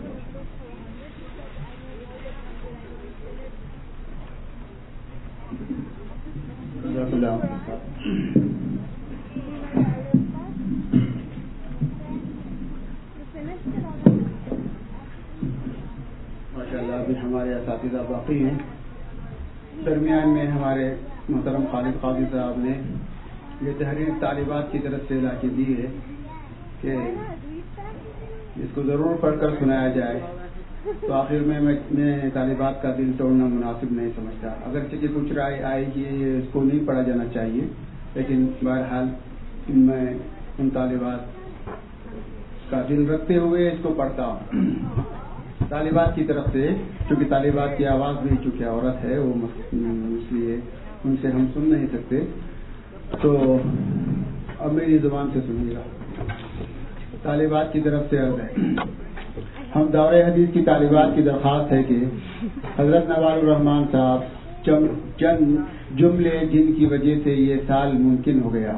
ماشاءاللہ ابھی ہمارے اساتذہ باقی ہیں. درمیان میں ہمارے محترم خالد قاضی صاحب نے یہ تحریر طالبات کی طرف سے لا کے دی ہے کہ اس کو ضرور پڑھ کر سنایا جائے. تو آخر میں طالبات کا دل توڑنا مناسب نہیں سمجھتا. اگرچہ کہ کچھ رائے آئے کہ اس کو نہیں پڑھا جانا چاہیے، لیکن بہرحال میں ان طالبات کا دل رکھتے ہوئے اس کو پڑھتا ہوں. طالبات کی طرف سے، چونکہ طالبات کی آواز بھی چونکہ عورت ہے وہ اس لیے ان سے ہم سن نہیں سکتے، تو اب میری زبان سے سنیے گا. طالبات کی طرف سے عرض ہے، ہم دورہ حدیث کی طالبات کی درخواست ہے کہ حضرت نوار الرحمان صاحب چند جملے جن کی وجہ سے یہ سال ممکن ہو گیا۔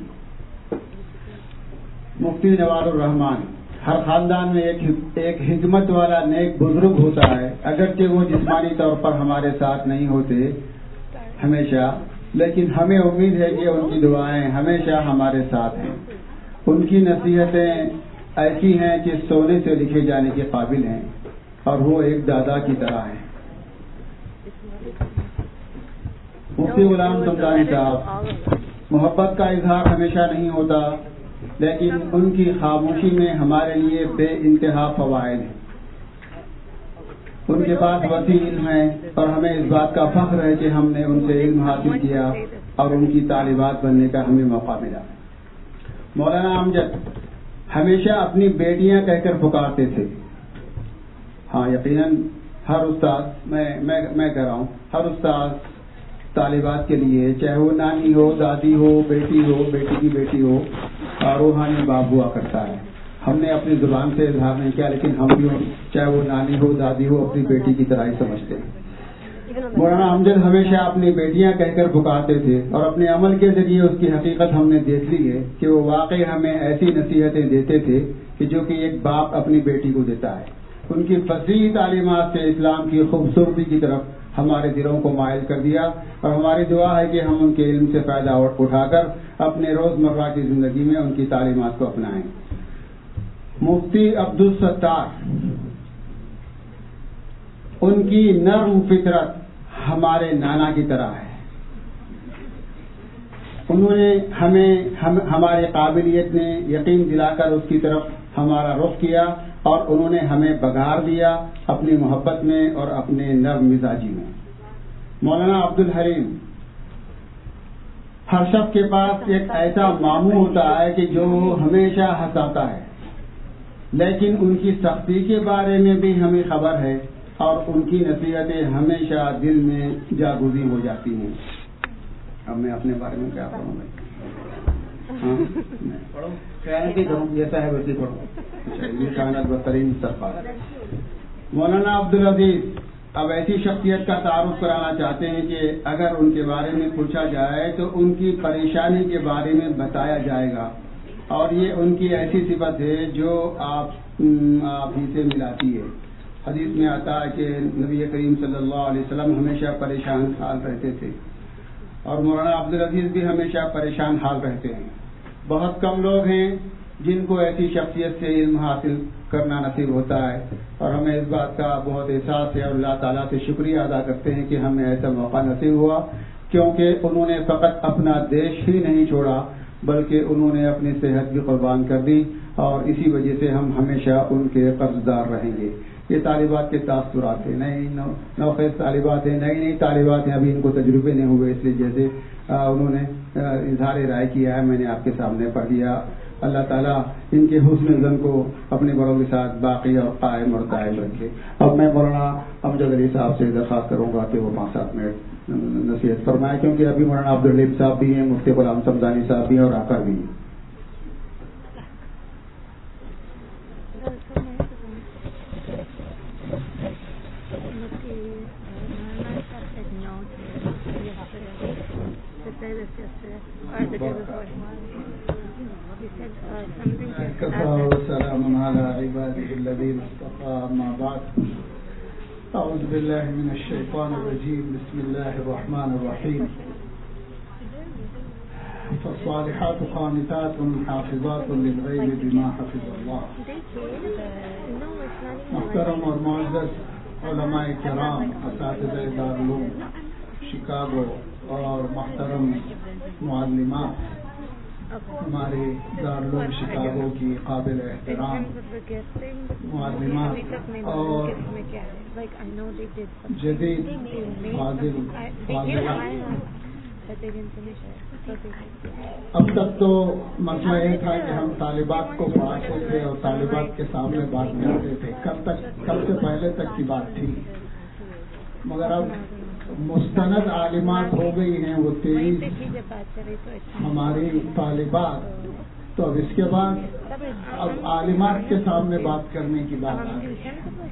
مفتی نوار الرحمان، ہر خاندان میں ایک حکمت والا نیک بزرگ ہوتا ہے، اگرچہ وہ جسمانی طور پر ہمارے ساتھ نہیں ہوتے ہمیشہ، لیکن ہمیں امید ہے کہ ان کی دعائیں ہمیشہ ہمارے ساتھ ہیں۔ ان کی نصیحتیں ایسی ہیں کہ سونے سے لکھے جانے کے قابل ہیں، اور وہ ایک دادا کی طرح ہیں۔ مفتی غلام سمدانی صاحب، محبت کا اظہار ہمیشہ نہیں ہوتا، لیکن ان کی خاموشی میں ہمارے لیے بے انتہا فوائد ہیں۔ ان کے پاس وسیع علم ہے، اور ہمیں اس بات کا فخر ہے کہ ہم نے ان سے علم حاصل کیا اور ان کی طالبات بننے کا ہمیں موقع ملا۔ مولانا امجد ہمیشہ اپنی بیٹیاں کہہ کر پکارتے تھے۔ ہاں یقیناً ہر استاد، میں کہہ رہا ہوں، ہر استاد طالبات کے لیے، چاہے وہ نانی ہو، دادی ہو، بیٹی ہو، بیٹی کی بیٹی ہو، روحانی باپ ہوا کرتا ہے۔ ہم نے اپنی زبان سے اظہار نہیں کیا، لیکن ہم بھی چاہے وہ نانی ہو، دادی ہو، اپنی بیٹی کی طرح ہی سمجھتے ہیں۔ مولانا امجد ہمیشہ اپنی بیٹیاں کہہ کر پکارتے تھے، اور اپنے عمل کے ذریعے اس کی حقیقت ہم نے دیکھ لی ہے کہ وہ واقعی ہمیں ایسی نصیحتیں دیتے تھے کہ جو کہ ایک باپ اپنی بیٹی کو دیتا ہے۔ ان کی فصیح تعلیمات سے اسلام کی خوبصورتی کی طرف ہمارے دلوں کو مائل کر دیا، اور ہماری دعا ہے کہ ہم ان کے علم سے فائدہ اٹھا کر اپنے روزمرہ کی زندگی میں ان کی تعلیمات کو اپنائیں۔ مفتی عبدالستار، ان کی نرم فطرت ہمارے نانا کی طرح ہے۔ انہوں نے ہماری قابلیت نے یقین دلا کر اس کی طرف ہمارا رخ کیا، اور انہوں نے ہمیں بگار دیا اپنی محبت میں اور اپنے نرم مزاجی میں۔ مولانا عبدالحلیم، ہر شخص کے پاس ایک ایسا ماموں ہوتا ہے کہ جو ہمیشہ ہنساتا ہے، لیکن ان کی سختی کے بارے میں بھی ہمیں خبر ہے، اور ان کی نصیحتیں ہمیشہ دل میں جاگزی ہو جاتی ہیں۔ اب میں اپنے بارے میں کیا پڑھوں گا؟ خیانتی کروں، جیسا ہے ویسے پڑھوں۔ کائنات بدترین سرپار مولانا عبدالعزیز اب ایسی شخصیت کا تعارف کرانا چاہتے ہیں کہ اگر ان کے بارے میں پوچھا جائے تو ان کی پریشانی کے بارے میں بتایا جائے گا، اور یہ ان کی ایسی صفت ہے جو آپ ہی سے ملاتی ہے۔ حدیث میں آتا ہے کہ نبی کریم صلی اللہ علیہ وسلم ہمیشہ پریشان حال رہتے تھے، اور مولانا عبدالعزیز بھی ہمیشہ پریشان حال رہتے ہیں۔ بہت کم لوگ ہیں جن کو ایسی شخصیت سے علم حاصل کرنا نصیب ہوتا ہے، اور ہمیں اس بات کا بہت احساس ہے، اور اللہ تعالیٰ سے شکریہ ادا کرتے ہیں کہ ہمیں ایسا موقع نصیب ہوا، کیونکہ انہوں نے فقط اپنا دیش ہی نہیں چھوڑا بلکہ انہوں نے اپنی صحت بھی قربان کر دی، اور اسی وجہ سے ہم ہمیشہ ان کے قرض دار رہیں گے۔ یہ طالبات کے تاثرات ہیں، نئی نوخیز طالبات ہیں، نئی طالبات ہیں، ابھی ان کو تجربے نہیں ہوئے، اس لیے جیسے انہوں نے اظہار رائے کیا ہے میں نے آپ کے سامنے پڑھ دیا۔ اللہ تعالیٰ ان کے حسن زن کو اپنے بڑوں کے ساتھ باقی اور قائم اور دائم رکھے۔ اب میں مولانا امجد علی صاحب سے درخواست کروں گا کہ وہ 5-7 منٹ نصیحت فرمائے، کیونکہ ابھی مولانا عبدالحلیم صاحب بھی ہیں، مفتی غلام سمدانی صاحب بھی ہیں، اور آقا بھی ہیں۔ والسلام على عباده الذين اصطفى، أما بعد، أعوذ بالله من الشيطان الرجيم، بسم الله الرحمن الرحيم، فالصالحات قانتات حافظات للغيب بما حفظ الله۔ محترم اور معزز علماء کرام، اساتذہ دارالعلوم شکاگو اور محترم معلمات، ہمارے دارالعلوم شکاگو کی قابل احترام معلمات اور جدید فاضلات، اب تک تو مسئلہ یہ تھا کہ ہم طالبات کو پڑھاتے تھے اور طالبات کے سامنے بات کرتے تھے، کل سے پہلے تک کی بات تھی، مگر اب مستند عالمات ہو گئی ہیں، وہ 23 ہماری طالبات تو اب اس کے بعد اب عالمات کے سامنے بات کرنے کی بات آ گئی.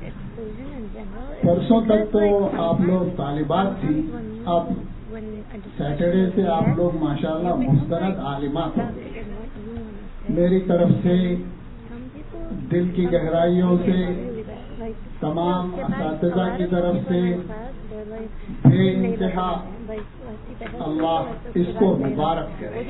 پرسوں تک تو آپ لوگ طالبات تھی، اب سیٹرڈے سے آپ لوگ ماشاءاللہ مستند عالمات ہو گئے. میری طرف سے دل کی گہرائیوں سے تمام اساتذہ کی طرف سے بے انتہا اللہ اس کو مبارک کرے.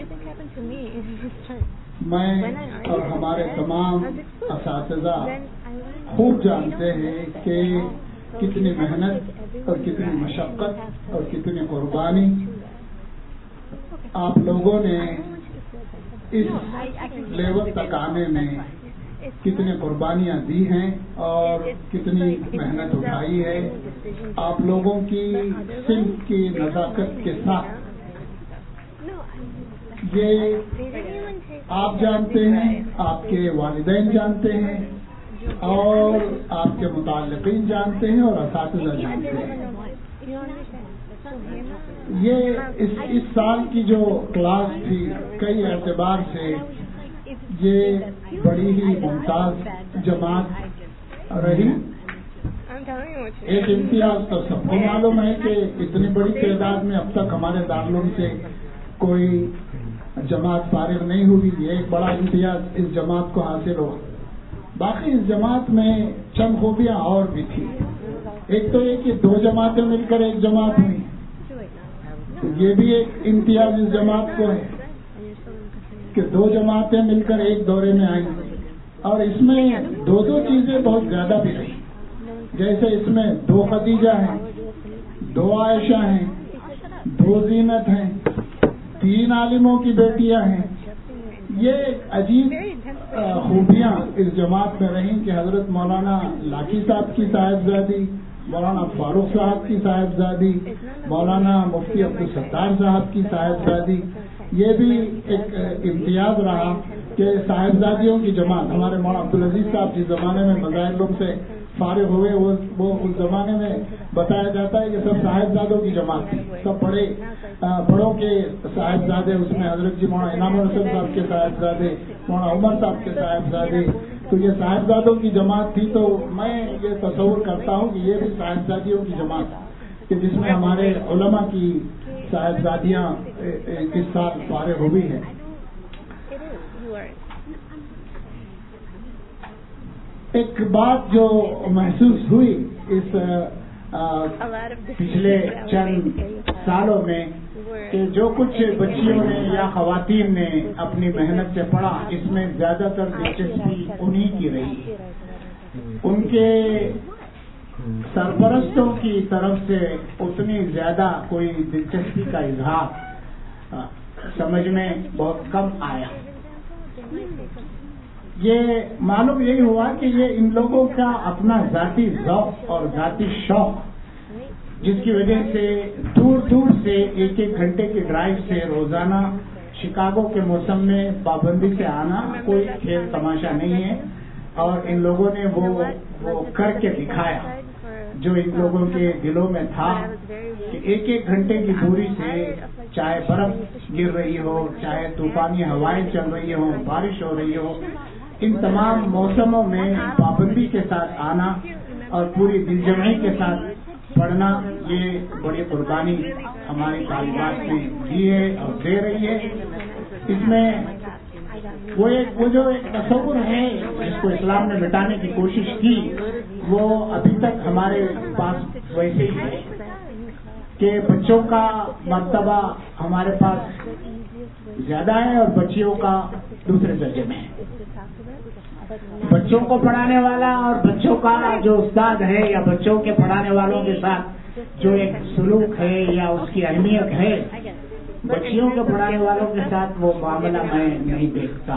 میں اور ہمارے تمام اساتذہ خوب جانتے ہیں کہ کتنی محنت اور کتنی مشقت اور کتنی قربانی آپ لوگوں نے اس لیول تک آنے میں کتنی قربانیاں دی ہیں اور کتنی محنت اٹھائی ہے. آپ لوگوں کی صنف کی نزاکت کے ساتھ یہ آپ جانتے ہیں، آپ کے والدین جانتے ہیں اور آپ کے متعلقین جانتے ہیں اور اساتذہ جانتے ہیں. یہ اس سال کی جو کلاس تھی کئی اعتبار سے یہ بڑی ہی ممتاز جماعت رہی. ایک امتیاز تو سب کو معلوم ہے کہ اتنی بڑی تعداد میں اب تک ہمارے دارالعلوم سے کوئی جماعت فارغ نہیں ہوئی. یہ ایک بڑا امتیاز اس جماعت کو حاصل ہوا. باقی اس جماعت میں چند خوبیاں اور بھی تھی. ایک تو یہ کہ 2 جماعتیں مل کر ایک جماعت ہوئی، یہ بھی ایک امتیاز اس جماعت کو ہے کہ 2 جماعتیں مل کر ایک دورے میں آئیں. اور اس میں 2 چیزیں بہت زیادہ بھی رہی. جیسے اس میں 2 خدیجہ ہیں، 2 عائشہ ہیں، 2 زینت ہیں، 3 عالموں کی بیٹیاں ہیں. یہ عجیب خوبیاں اس جماعت میں رہیں کہ حضرت مولانا لاکی صاحب کی صاحبزادی، مولانا فاروق صاحب کی صاحبزادی، مولانا مفتی عبدالستار صاحب کی صاحبزادی. یہ بھی ایک امتیاز رہا کہ صاحبزادیوں کی جماعت. ہمارے مولانا عبدالعزیز صاحب جس زمانے میں مظاہر لوگ سے فارغ ہوئے وہ اس زمانے میں بتایا جاتا ہے کہ سب صاحبزادوں کی جماعت تھی. سب بڑوں کے صاحبزادے، اس میں حضرت جی مولانا انعام الحسن صاحب کے صاحبزادے، مولانا عمر صاحب کے صاحبزادے. تو یہ صاحبزادوں کی جماعت تھی. تو میں یہ تصور کرتا ہوں کہ یہ بھی صاحبزادیوں کی جماعت کہ جس میں ہمارے علماء کی صاحبزادیاں اس سال فارغ ہوئی ہیں. ایک بات جو محسوس ہوئی اس پچھلے چند سالوں میں کہ جو کچھ بچیوں نے یا خواتین نے اپنی محنت سے پڑھا، اس میں زیادہ تر دلچسپی انہی کی رہی. ان کے سرپرستوں کی طرف سے اتنی زیادہ کوئی دلچسپی کا اظہار سمجھ میں بہت کم آیا. یہ معلوم یہی ہوا کہ یہ ان لوگوں کا اپنا ذاتی ذوق اور ذاتی شوق، جس کی وجہ سے دور دور سے 1-1 گھنٹے کی ڈرائیو سے روزانہ شکاگو کے موسم میں پابندی سے آنا کوئی کھیل تماشا نہیں ہے. اور ان لوگوں نے وہ کر کے دکھایا جو ان لوگوں کے دلوں میں تھا کہ 1-1 گھنٹے کی دوری سے چاہے برف گر رہی ہو، چاہے طوفانی ہوائیں چل رہی ہوں، بارش ہو رہی ہو، ان تمام موسموں میں پابندی کے ساتھ آنا اور پوری دل جمعی کے ساتھ پڑھنا، یہ بڑی قربانی ہماری طالبات نے دی ہے اور دے رہی ہے. اس میں وہ جو ایک تصور ہے جس کو اسلام نے مٹانے کی کوشش کی، وہ ابھی تک ہمارے پاس ویسے ہی ہے کہ بچوں کا مرتبہ ہمارے پاس زیادہ ہے اور بچیوں کا دوسرے درجے میں ہے. بچوں کو پڑھانے والا اور بچوں کا جو استاد ہے یا بچوں کے پڑھانے والوں کے ساتھ جو ایک سلوک ہے یا اس کی اہمیت ہے، بچیوں کے پڑھانے والوں کے ساتھ وہ معاملہ میں نہیں دیکھتا.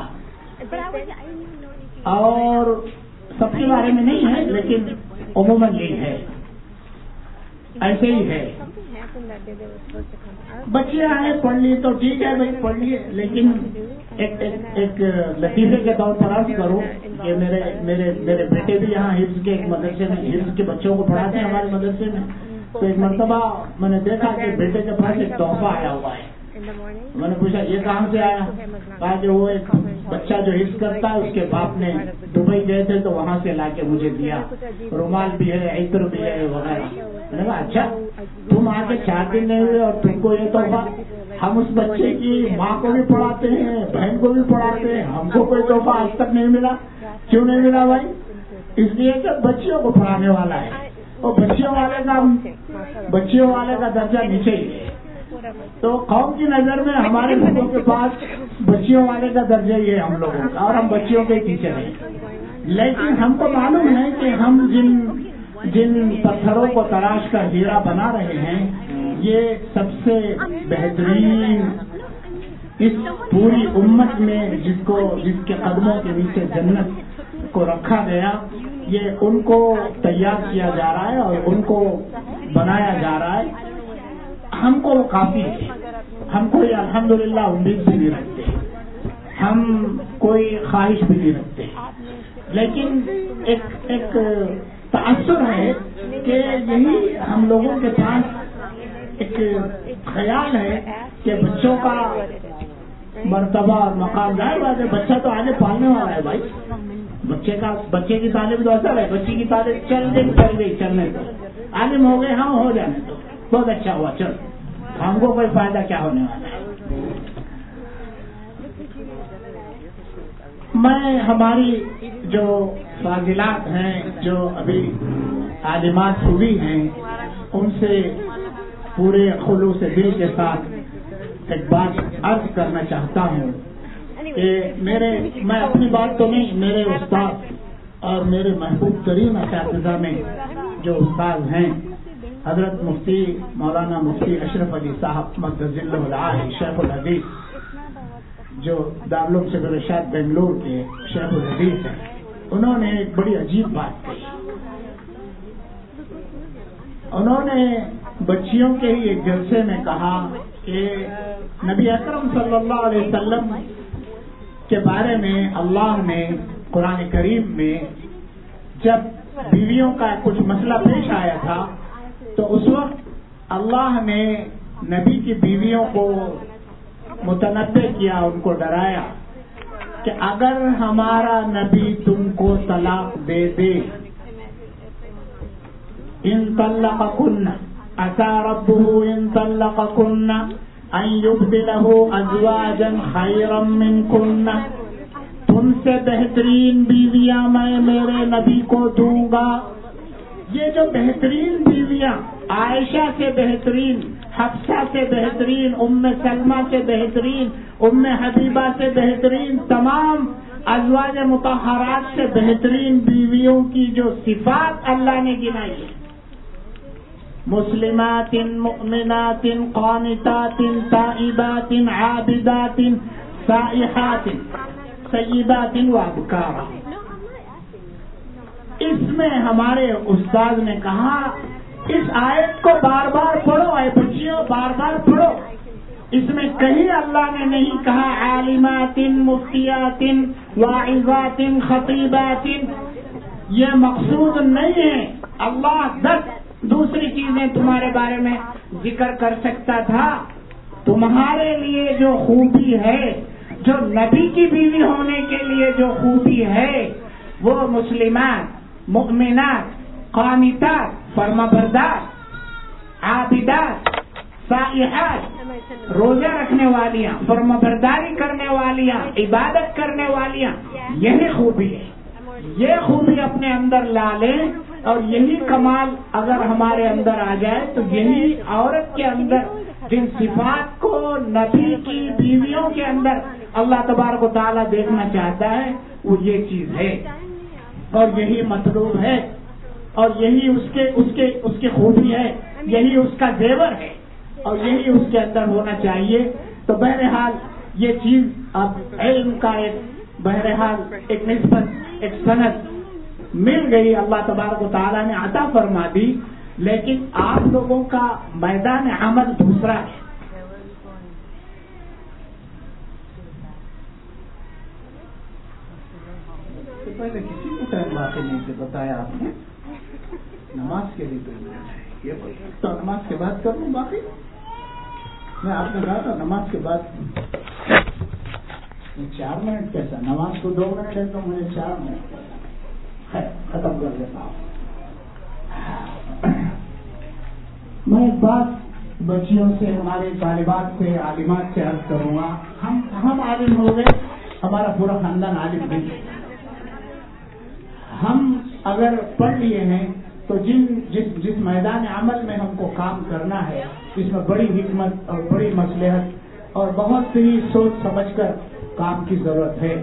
اور سب کے بارے میں نہیں ہے لیکن عموماً یہی ہے، ایسے ہی ہے. بچے آئے پڑھ لیے تو ٹھیک ہے بھائی پڑھ لیے، لیکن ایک لطیفے کے طور پر عرض کروں کہ میرے بیٹے بھی یہاں حفظ کے ایک مدرسے میں حفظ کے بچوں کو پڑھاتے ہیں ہمارے مدرسے میں. تو ایک مرتبہ میں نے دیکھا کہ بیٹے کے پاس ایک تحفہ آیا ہوا ہے. میں نے پوچھا یہ کہاں سے آیا؟ کہا کہ وہ ایک بچہ جو حفظ کرتا ہے اس کے باپ نے دبئی گئے تھے تو وہاں سے لا کے مجھے دیا، رومال بھی ہے، عطر بھی ہے وغیرہ. میں نے کہا اچھا تم آ کے 4 دن نہیں ہوئے اور تم کو یہ تحفہ. ہم اس بچے کی ماں کو بھی پڑھاتے ہیں، بہن کو بھی پڑھاتے ہیں، ہم کو کوئی تحفہ آج تک نہیں ملا. کیوں نہیں ملا بھائی؟ اس لیے کہ بچیوں کو پڑھانے والا ہے اور بچیوں والے کا درجہ نیچے ہی ہے. تو قوم کی نظر میں ہمارے لوگوں کے پاس بچیوں والے کا درجہ ہی ہے ہم لوگوں کا، اور ہم بچیوں کے ٹیچر ہیں. لیکن ہم کو معلوم ہے کہ ہم جن پتھروں کو تراش کر ہیرا بنا رہے ہیں یہ سب سے بہترین اس پوری امت میں جس کے قدموں کے نیچے جنت کو رکھا گیا، یہ ان کو تیار کیا جا رہا ہے اور ان کو بنایا جا رہا ہے. ہم کو وہ کافی ہے. ہم کوئی الحمدللہ امید بھی نہیں رکھتے، ہم کوئی خواہش بھی نہیں رکھتے، لیکن ایک تاثر ہے کہ یہی ہم لوگوں کے پاس ایک خیال ہے کہ بچوں کا مرتبہ اور مقام. ظاہر بات ہے بچہ تو آگے پالنے والا ہے بھائی. بچے کی تعلیم تو اثر ہے، بچی کی تعلیم چل گئی چلنے تو عالم ہو گئے، ہاں ہو جانے تو بہت اچھا ہوا، چل ہم کو کوئی فائدہ کیا ہونے والا ہے. میں ہماری جو فاضلات ہیں جو ابھی عالمات ہوئی ہیں ان سے پورے خلوص دل کے ساتھ ایک بات عرض کرنا چاہتا ہوں کہ میں اپنی بات تو نہیں، میرے استاد اور میرے محبوب ترین اساتذہ میں جو استاد ہیں حضرت مفتی مولانا مفتی اشرف علی صاحب مقدس العالی شیخ الحدیث جو دارالعلوم شیخ الرشاد بنگلور کے شیخ الحدیث ہیں، انہوں نے ایک بڑی عجیب بات کہی. انہوں نے بچیوں کے ہی ایک جلسے میں کہا کہ نبی اکرم صلی اللہ علیہ وسلم کے بارے میں اللہ نے قرآن کریم میں جب بیویوں کا کچھ مسئلہ پیش آیا تھا تو اس وقت اللہ نے نبی کی بیویوں کو متنبع کیا، ان کو ڈرایا کہ اگر ہمارا نبی تم کو طلاق دے دے، ان طلقکن عسى ربه ان طلقکن ان یبدلہ ازواجا خیرا منکن، تم سے بہترین بیویاں میں میرے نبی کو دوں گا. یہ جو بہترین بیویاں عائشہ سے بہترین، حفصہ سے بہترین، ام سلمہ سے بہترین، ام حبیبہ سے بہترین، تمام ازواج مطہرات سے بہترین بیویوں کی جو صفات اللہ نے گنائی ہے، مسلمات مؤمنات قانتات تائبات عابدات سائحات سیدات وابکارا. اس میں ہمارے استاد نے کہا اس آیت کو بار بار پڑھو، اے بچیوں بار بار پڑھو. اس میں کہیں اللہ نے نہیں کہا عالمات مفتیات واعظات خطیبات. یہ مقصود نہیں ہے. اللہ 10 دوسری چیزیں تمہارے بارے میں ذکر کر سکتا تھا. تمہارے لیے جو خوبی ہے، جو نبی کی بیوی ہونے کے لیے جو خوبی ہے، وہ مسلمات، مؤمنات، قانتات فرمانبردار، عابدات، سائحات روزہ رکھنے والیاں، فرمانبرداری کرنے والیاں، عبادت کرنے والیاں، یہی خوبی ہے. یہ خوبی اپنے اندر لا لیں اور یہی کمال اگر ہمارے اندر آ جائے تو یہی عورت کے اندر جن صفات کو نبی کی بیویوں کے اندر اللہ تبارک و تعالیٰ دیکھنا چاہتا ہے وہ یہ چیز ہے اور یہی مطلوب ہے اور یہی اس کی خوبی ہے، یہی اس کا زیور ہے اور یہی اس کے اندر ہونا چاہیے. تو بہرحال یہ چیز اب علم کا ایک بہرحال ایک نسبت، ایک سند مل گئی، اللہ تبارک و تعالیٰ نے عطا فرما دی. لیکن آپ لوگوں کا میدان عمل دوسرا ہے. پہلے کسی کو ٹائم واقع نہیں سے بتایا آپ نے، نماز کے لیے تو نماز کے بعد کر لوں. باقی میں آپ نے کہا تھا نماز کے بعد 4 منٹ کیسا؟ نماز کو 2 منٹ ہے تو مجھے 4 منٹ ختم کر دیتا ہوں. میں ایک بات بچیوں سے، ہمارے طالبات سے، عالمات سے عرض کروں گا. ہم عالم ہو گئے، ہمارا پورا خاندان عالم نہیں ہے. ہم اگر پڑھ لیے ہیں تو جس میدان عمل میں ہم کو کام کرنا ہے، اس میں بڑی حکمت اور بڑی مصلحت اور بہت سی سوچ سمجھ کر کام کی ضرورت ہے.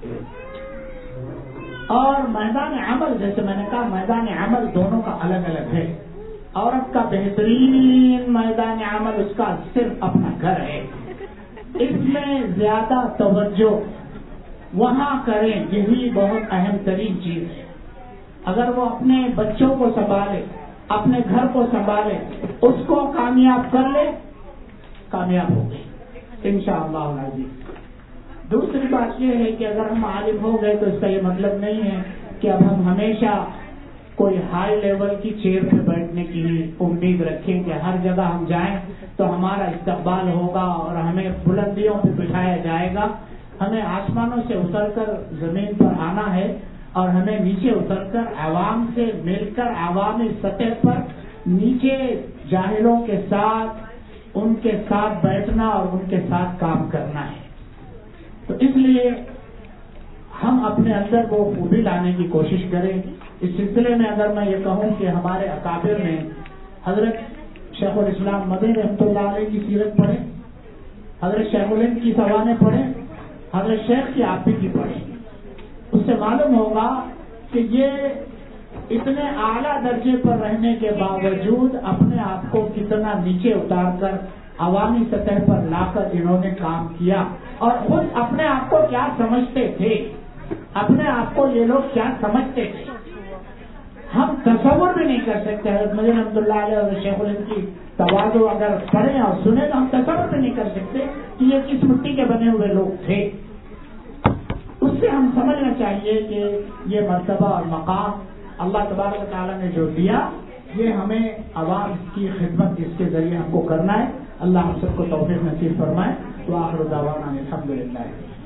اور میدان عمل، جیسے میں نے کہا، میدان عمل دونوں کا الگ الگ ہے. عورت کا بہترین میدان عمل اس کا صرف اپنا گھر ہے. اس میں زیادہ توجہ وہاں کریں، یہی بہت اہم ترین چیز ہے. اگر وہ اپنے بچوں کو سنبھالے، اپنے گھر کو سنبھالے، اس کو کامیاب کر لے، کامیاب ہو گئے انشاءاللہ العزیز. دوسری بات یہ ہے کہ اگر ہم عالم ہو گئے تو اس کا یہ مطلب نہیں ہے کہ اب ہم ہمیشہ کوئی ہائی لیول کی چیئر پہ بیٹھنے کی امید رکھیں کہ ہر جگہ ہم جائیں تو ہمارا استقبال ہوگا اور ہمیں بلندیوں پہ بٹھایا جائے گا. ہمیں آسمانوں سے اتر کر زمین پر آنا ہے اور ہمیں نیچے اتر کر عوام سے مل کر عوامی سطح پر نیچے جاہلوں کے ساتھ، ان کے ساتھ بیٹھنا اور ان کے ساتھ کام کرنا ہے. تو اس لیے ہم اپنے اندر وہ خوبی لانے کی کوشش کریں. اس سلسلے میں اگر میں یہ کہوں کہ ہمارے اکابر نے حضرت شیخ الاسلام مدنی رحمۃ اللہ علیہ کی سیرت پڑھیں، حضرت شیخ الہند کی سوانح پڑھیں، حضرت شیخ کی آپی کی پڑھیں. اس سے معلوم ہوگا کہ یہ اتنے اعلیٰ درجے پر رہنے کے باوجود اپنے آپ کو کتنا نیچے اتار کر عوامی سطح پر لا کر انہوں نے کام کیا. اور خود اپنے آپ کو کیا سمجھتے تھے، اپنے آپ کو یہ لوگ کیا سمجھتے تھے، ہم تصور بھی نہیں کر سکتے. حضرت مدنی رحمۃ اللہ علیہ اور شیخ الہند کی تواضع اگر پڑھیں اور سنیں تو ہم تصور بھی نہیں کر سکتے کہ یہ کس مٹی کے بنے ہوئے لوگ تھے. اس سے ہم سمجھنا چاہیے کہ یہ مرتبہ اور مقام اللہ تبارک و تعالیٰ نے جو دیا، یہ ہمیں عوام کی خدمت اس کے ذریعے ہم کو کرنا ہے. اللہ ہم سب کو توفیق نصیب فرمائے. وآخر دعوانا الحمدللہ.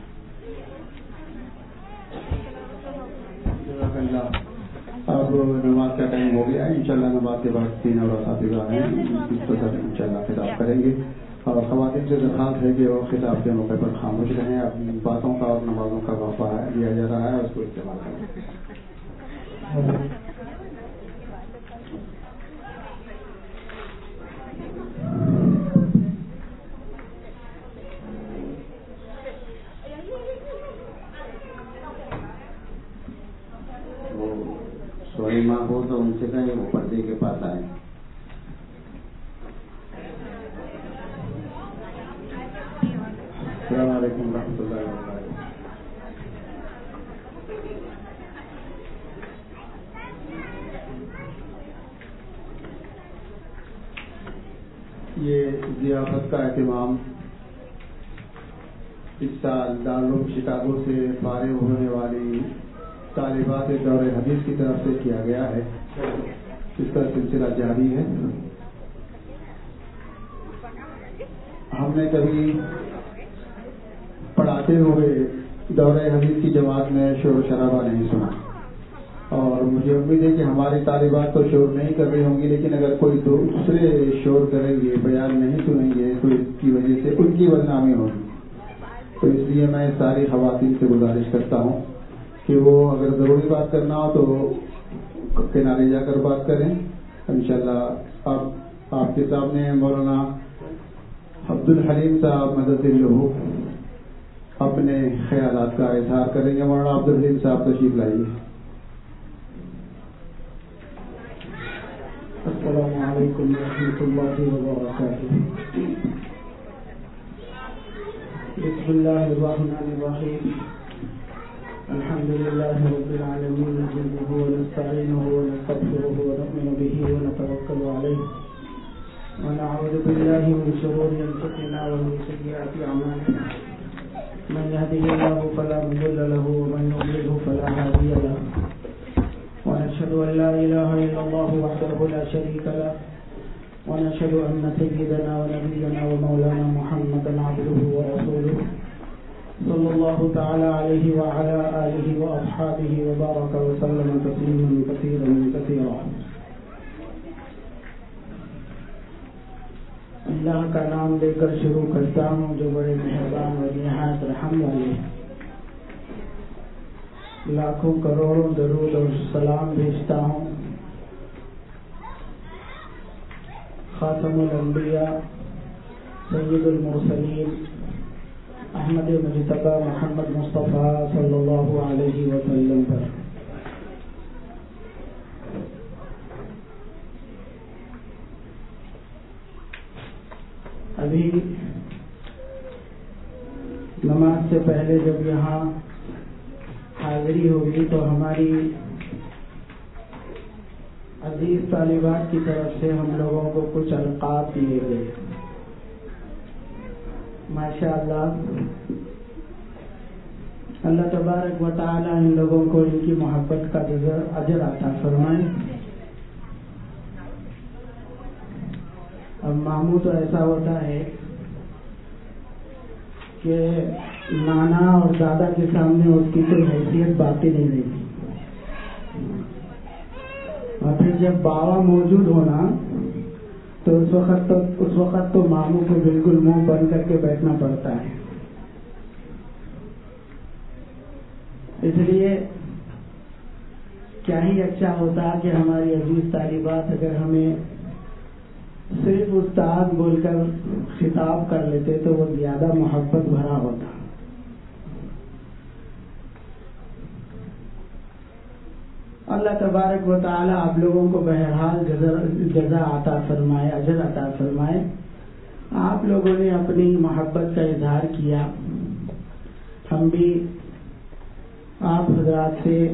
اب نماز کا ٹائم ہو گیا. انشاءاللہ نماز کے بعد 3 اور اساتذہ ہیں، انشاءاللہ خطاب کریں گے. اور خواتین سے درخواست ہے کہ وہ خطاب کے موقع پر خاموش رہیں. اپنی باتوں کا اور نمازوں کا وقفہ لیا جا رہا ہے، اس کو استعمال کریں. سوئیما ہو تو ان سے کہیں وہ پردے کے پاس آئیں. السلام علیکم ورحمۃ اللہ وبرکاتہ. یہ ضیافت کا اہتمام اس سال دارالعلوم شکاگو سے فارغ ہونے والی طالبات دور حدیث کی طرف سے کیا گیا ہے. اس کا سلسلہ جاری ہے. ہم نے کبھی پڑھاتے ہوئے دور حدیث کی جماعت میں شور شرابہ نہیں سنا، اور مجھے امید ہے کہ ہماری طالبات تو شور نہیں کر رہی ہوں گی، لیکن اگر کوئی دوسرے شور کریں گے، بیان نہیں سنیں گے تو اس کی وجہ سے ان کی بدنامی ہوگی. تو اس لیے میں ساری خواتین سے گزارش کرتا ہوں کہ وہ اگر ضروری بات کرنا ہو تو کنارے جا کر بات کریں. انشاءاللہ آپ کے سامنے مولانا عبد الحلیم صاحب مدد اللہ اپنے خیالات کا اظہار کریں گے. مولانا عبد الحلیم صاحب تشریف لائیے. السلام علیکم ورحمۃ اللہ وبرکاتہ. بسم اللہ الرحمن الرحیم. الحمد لله رب العالمين نحمده ونستعينه ونستغفره ونؤمن به ونتوكل عليه ونعوذ بالله من شرور انفسنا ومن سيئات اعمالنا من يهده الله فلا مضل له ومن يضلل فلا هادي له ونشهد ان لا اله الا الله وحده لا شريك له ونشهد ان سيدنا ونبينا ومولانا محمدا عبده ورسوله صلی اللہ تعالی علیہ وعلی آلہ واصحابہ وبارک وسلم تسلیما کثیرا کثیرا. اللہ کا نام لے کر شروع کرتا ہوں جو بڑے مہربان اور نہایت رحم والے ہیں. لاکھوں کروڑوں درود اور سلام بھیجتا ہوں خاتم الانبیاء سید المرسلین احمد مجتبی محمد مصطفیٰ صلی اللہ علیہ وسلم پر. ابھی نماز سے پہلے جب یہاں حاضری ہوگی تو ہماری عزیز طالبات کی طرف سے ہم لوگوں کو کچھ القاب دیے گئے. ماشاء اللہ اللہ تبارک و تعالی ان لوگوں کو ان کی محبت کا اجر عطا فرمائے. اب ماموں تو ایسا ہوتا ہے کہ نانا اور دادا کے سامنے اس کی کوئی حیثیت باقی نہیں رہتی، اور پھر جب بابا موجود ہونا تو اس وقت تو ماموں کو بالکل منہ بند کر کے بیٹھنا پڑتا ہے. اس لیے کیا ہی اچھا ہوتا کہ ہماری عزیز طالبات اگر ہمیں صرف استاد بول کر خطاب کر لیتے تو وہ زیادہ محبت بھرا ہوتا. اللہ تبارک و تعالی آپ لوگوں کو بہرحال جزا عطا فرمائے، اجر عطا فرمائے. آپ لوگوں نے اپنی محبت کا اظہار کیا. ہم بھی آپ حضرات سے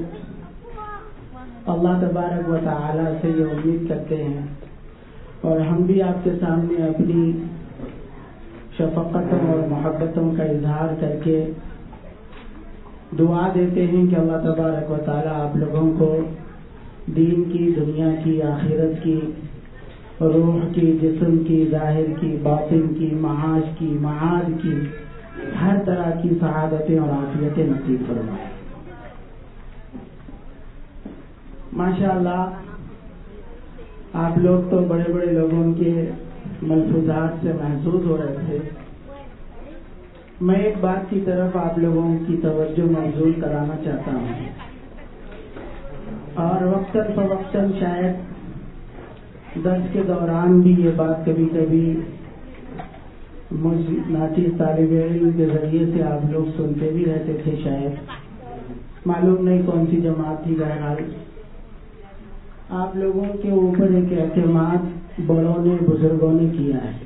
اللہ تبارک و تعالی سے یہ امید کرتے ہیں، اور ہم بھی آپ کے سامنے اپنی شفقتوں اور محبتوں کا اظہار کر کے دعا دیتے ہیں کہ اللہ تبارک و تعالی آپ لوگوں کو دین کی، دنیا کی، آخرت کی، روح کی، جسم کی، ظاہر کی، باطن کی، معاش کی، معاد کی، ہر طرح کی سعادتیں اور عافیتیں نصیب فرمائے. ماشاء اللہ آپ لوگ تو بڑے بڑے لوگوں کے ملفوظات سے محظوظ ہو رہے تھے. میں ایک بات کی طرف آپ لوگوں کی توجہ مبذول کرانا چاہتا ہوں، اور وقتاً فوقتاً شاید درس کے دوران بھی یہ بات کبھی کبھی مجھ ناچیز طالب علم کے ذریعے سے آپ لوگ سنتے بھی رہتے تھے. شاید معلوم نہیں کون سی جماعت تھی. بہرحال آپ لوگوں کے اوپر ایک اعتماد بڑوں نے، بزرگوں نے کیا ہے.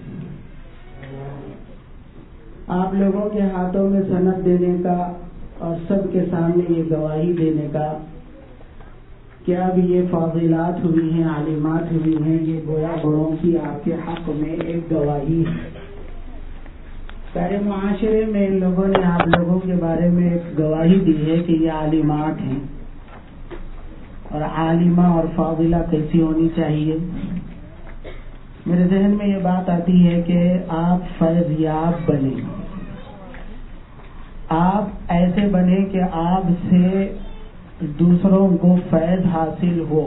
آپ لوگوں کے ہاتھوں میں سند دینے کا اور سب کے سامنے یہ گواہی دینے کا کہ اب یہ فاضلات ہوئی ہیں، عالمات ہوئی ہیں، یہ گویا بڑوں کی آپ کے حق میں ایک گواہی ہے. سارے معاشرے میں ان لوگوں نے آپ لوگوں کے بارے میں ایک گواہی دی ہے کہ یہ عالمات ہیں، اور عالمہ اور فاضلہ کیسی ہونی چاہیے. میرے ذہن میں یہ بات آتی ہے کہ آپ فیض یاب بنیں، آپ ایسے بنیں کہ آپ سے دوسروں کو فیض حاصل ہو.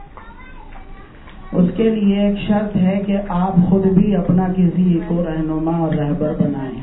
اس کے لیے ایک شرط ہے کہ آپ خود بھی اپنا کسی کو رہنما اور رہبر بنائیں.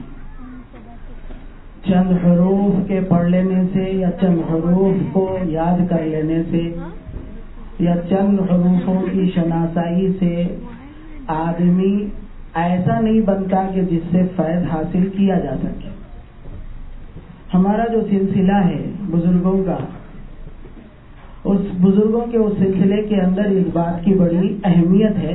چند حروف کے پڑھ لینے سے یا چند حروف کو یاد کر لینے سے یا چند حروفوں کی شناسائی سے آدمی ایسا نہیں بنتا کہ جس سے فیض حاصل کیا جا سکے. ہمارا جو سلسلہ ہے بزرگوں کا، اس بزرگوں کے اس سلسلے کے اندر اس بات کی بڑی اہمیت ہے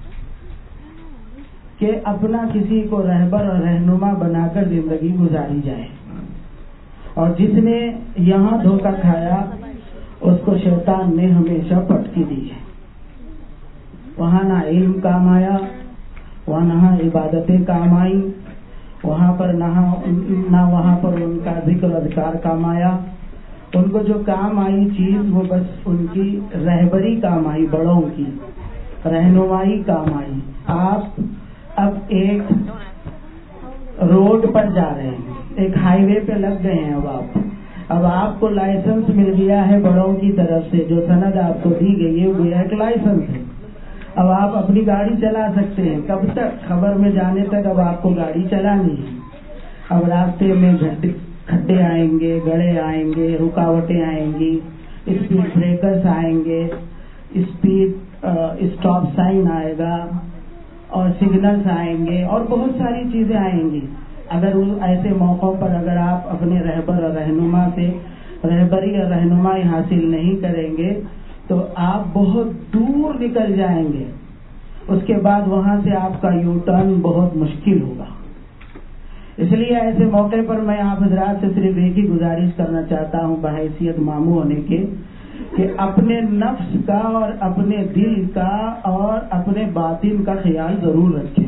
کہ اپنا کسی کو رہبر اور رہنما بنا کر زندگی گزاری جائے. اور جس نے یہاں دھوکہ کھایا اس کو شیطان نے ہمیشہ پٹکی دی ہے. وہاں نہ علم کام آیا، وہاں نہ عبادتیں کام آئیں، وہاں پر نہ وہاں پر ان کا ذکر اذکار کام آیا. ان کو جو کام آئی چیز وہ بس ان کی رہبری کام آئی، بڑوں کی رہنمائی کام آئی. آپ اب ایک روڈ پر جا رہے ہیں، ایک ہائی وے پہ لگ گئے ہیں اب آپ کو لائسنس مل گیا ہے بڑوں کی طرف سے، جو سند آپ کو دی گئی ہے وہ ایک لائسنس ہے. اب آپ اپنی گاڑی چلا سکتے ہیں. کب تک؟ خبر میں جانے تک اب آپ کو گاڑی چلانی ہے. اب راستے میں کھڈے آئیں گے، گڑھے آئیں گے، رکاوٹیں آئیں گی، اسپیڈ بریکرز آئیں گے، اسپیڈ اسٹاپ سائن آئے گا، اور سگنلز آئیں گے، اور بہت ساری چیزیں آئیں گی. اگر ایسے موقعوں پر اگر آپ اپنے رہبر اور رہنما سے رہبری اور رہنمائی حاصل نہیں کریں گے تو آپ بہت دور نکل جائیں گے. اس کے بعد وہاں سے آپ کا یو ٹرن بہت مشکل ہوگا. اس لیے ایسے موقع پر میں آپ حضرات سے صرف ایک ہی گزارش کرنا چاہتا ہوں بحیثیت ماموں ہونے کے، کہ اپنے نفس کا اور اپنے دل کا اور اپنے باطن کا خیال ضرور رکھیں.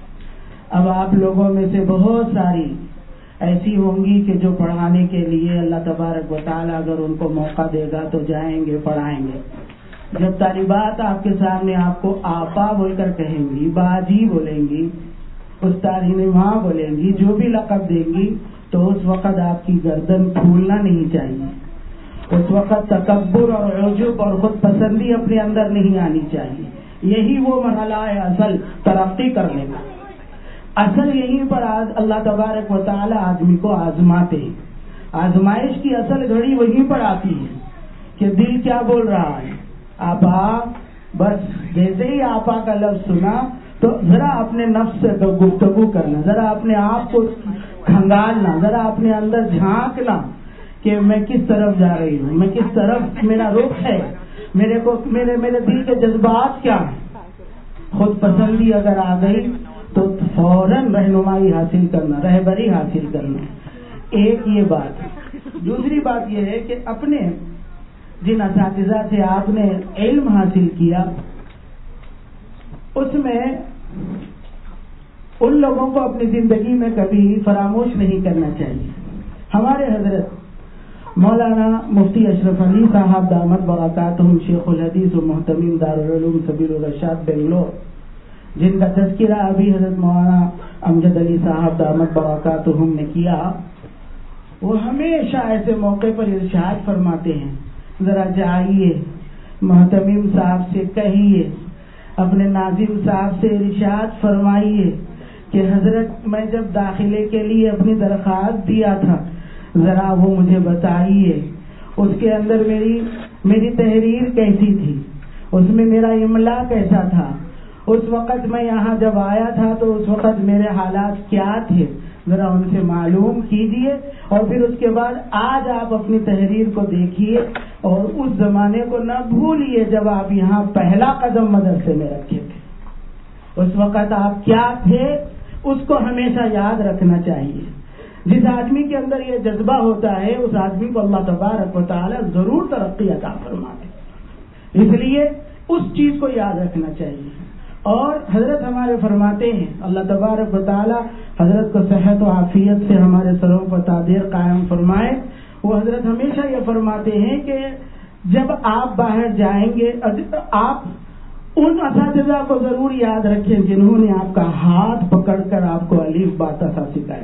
اب آپ لوگوں میں سے بہت ساری ایسی ہوں گی کہ جو پڑھانے کے لیے اللہ تبارک و تعالیٰ اگر ان کو موقع دے گا تو جائیں گے، پڑھائیں گے. جب طالبات آپ کے سامنے آپ کو آپا بول کر کہیں گی، باجی بولیں گی، استادی ماں بولیں گی، جو بھی لقب دیں گی، تو اس وقت آپ کی گردن پھولنا نہیں چاہیے. اس وقت تکبر اور عجب اور خود پسندی اپنے اندر نہیں آنی چاہیے. یہی وہ مرحلہ ہے اصل ترقی کرنے کا. اصل یہیں پر اللہ تبارک و تعالی آدمی کو آزماتے ہیں. آزمائش کی اصل گھڑی وہیں پر آتی ہے کہ دل کیا بول رہا ہے. آپا، بس جیسے ہی آپا کا لفظ سنا تو ذرا اپنے نفس سے گفتگو کرنا، ذرا اپنے آپ کو کھنگالنا، ذرا اپنے اندر جھانکنا کہ میں کس طرف جا رہی ہوں، میں کس طرف میرا رخ ہے، میرے دل کے جذبات کیا ہیں. خود پسندی اگر آ گئی تو فوراً رہنمائی حاصل کرنا، رہبری حاصل کرنا. ایک یہ بات. دوسری بات یہ ہے کہ اپنے جن اساتذہ سے آپ نے علم حاصل کیا اس میں ان لوگوں کو اپنی زندگی میں کبھی فراموش نہیں کرنا چاہیے. ہمارے حضرت مولانا مفتی اشرف علی صاحب دامت برکاتہم شیخ الحدیث و محتمیم دارالعلوم سبیل الرشاد بنگلور، جن کا تذکرہ ابھی حضرت مولانا امجد علی صاحب دامت برکاتہم نے کیا، وہ ہمیشہ ایسے موقع پر ارشاد فرماتے ہیں، ذرا جائیے محتمیم صاحب سے کہیے، اپنے ناظم صاحب سے ارشاد فرمائیے کہ حضرت میں جب داخلے کے لیے اپنی درخواست دیا تھا ذرا وہ مجھے بتائیے، اس کے اندر میری تحریر کیسی تھی، اس میں میرا املا کیسا تھا، اس وقت میں یہاں جب آیا تھا تو اس وقت میرے حالات کیا تھے، ذرا ان سے معلوم کیجئے. اور پھر اس کے بعد آج آپ اپنی تحریر کو دیکھیے اور اس زمانے کو نہ بھولیے جب آپ یہاں پہلا قدم مدرسے میں رکھے تھے. اس وقت آپ کیا تھے اس کو ہمیشہ یاد رکھنا چاہیے. جس آدمی کے اندر یہ جذبہ ہوتا ہے اس آدمی کو اللہ تبارک و تعالی ضرور ترقی عطا فرماتے. اس لیے اس چیز کو یاد رکھنا چاہیے. اور حضرت ہمارے فرماتے ہیں، اللہ تبارک و تعالی حضرت کو صحت و عافیت سے ہمارے سروں پر تادیر قائم فرمائے. وہ حضرت ہمیشہ یہ فرماتے ہیں کہ جب آپ باہر جائیں گے آپ ان اساتذہ کو ضرور یاد رکھیں جنہوں نے آپ کا ہاتھ پکڑ کر آپ کو الف با تا سکھایا.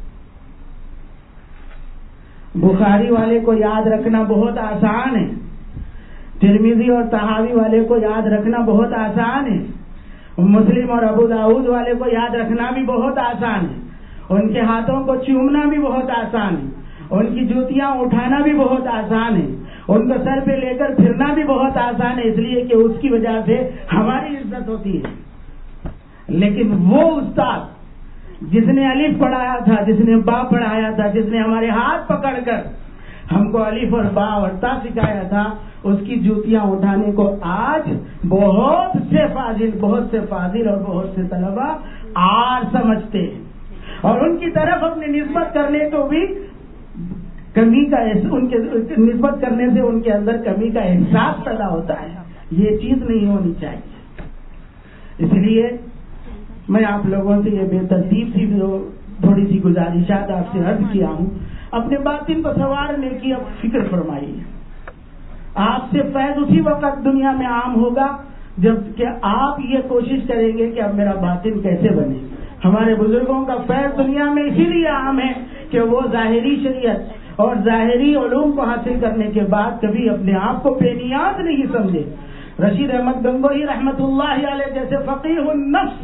بخاری والے کو یاد رکھنا بہت آسان ہے، ترمذی اور طحاوی والے کو یاد رکھنا بہت آسان ہے، مسلم اور ابو داؤد والے کو یاد رکھنا بھی بہت آسان ہے، ان کے ہاتھوں کو چومنا بھی بہت آسان ہے، ان کی جوتیاں اٹھانا بھی بہت آسان ہے، ان کو سر پہ لے کر پھرنا بھی بہت آسان ہے، اس لیے کہ اس کی وجہ سے ہماری عزت ہوتی ہے. لیکن وہ استاد جس نے الف پڑھایا تھا، جس نے با پڑھایا تھا، جس نے ہمارے ہاتھ پکڑ کر ہم کو الف اور با اور تا سکھایا تھا، اس کی جوتیاں اٹھانے کو آج بہت سے فاضل اور بہت سے طلبہ آر سمجھتے ہیں، اور ان کی طرف اپنی نسبت کرنے کو بھی کمی کا ان کے نسبت کرنے سے ان کے اندر کمی کا احساس پیدا ہوتا ہے. یہ چیز نہیں ہونی چاہیے. اس لیے میں آپ لوگوں سے یہ بے ترتیب سی تھوڑی سی گزارشات آپ سے عرض کیا ہوں. اپنے باطن کو سنوارنے کی اب فکر فرمائیے. آپ سے فیض اسی وقت دنیا میں عام ہوگا جب کہ آپ یہ کوشش کریں گے کہ اب میرا باطن کیسے بنے. ہمارے بزرگوں کا فیض دنیا میں اسی لیے عام ہے کہ وہ ظاہری شریعت اور ظاہری علوم کو حاصل کرنے کے بعد کبھی اپنے آپ کو بے نیاز نہیں سمجھے. رشید احمد گنگوہی رحمت اللہ علیہ جیسے فقیہ النفس،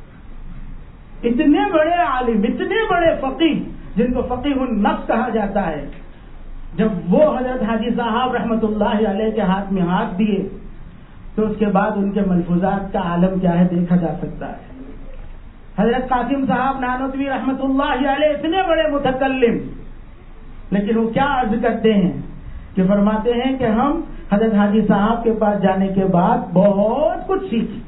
اتنے بڑے عالم، اتنے بڑے فقیہ جن کو فقیہ النفس کہا جاتا ہے، جب وہ حضرت حاجی صاحب رحمت اللہ علیہ کے ہاتھ میں ہاتھ دیے تو اس کے بعد ان کے ملفوظات کا عالم کیا ہے دیکھا جا سکتا ہے. حضرت قاسم صاحب نانوتوی رحمت اللہ علیہ اتنے بڑے متکلم، لیکن وہ کیا عرض کرتے ہیں کہ فرماتے ہیں کہ ہم حضرت حاجی صاحب کے پاس جانے کے بعد بہت کچھ سیکھی.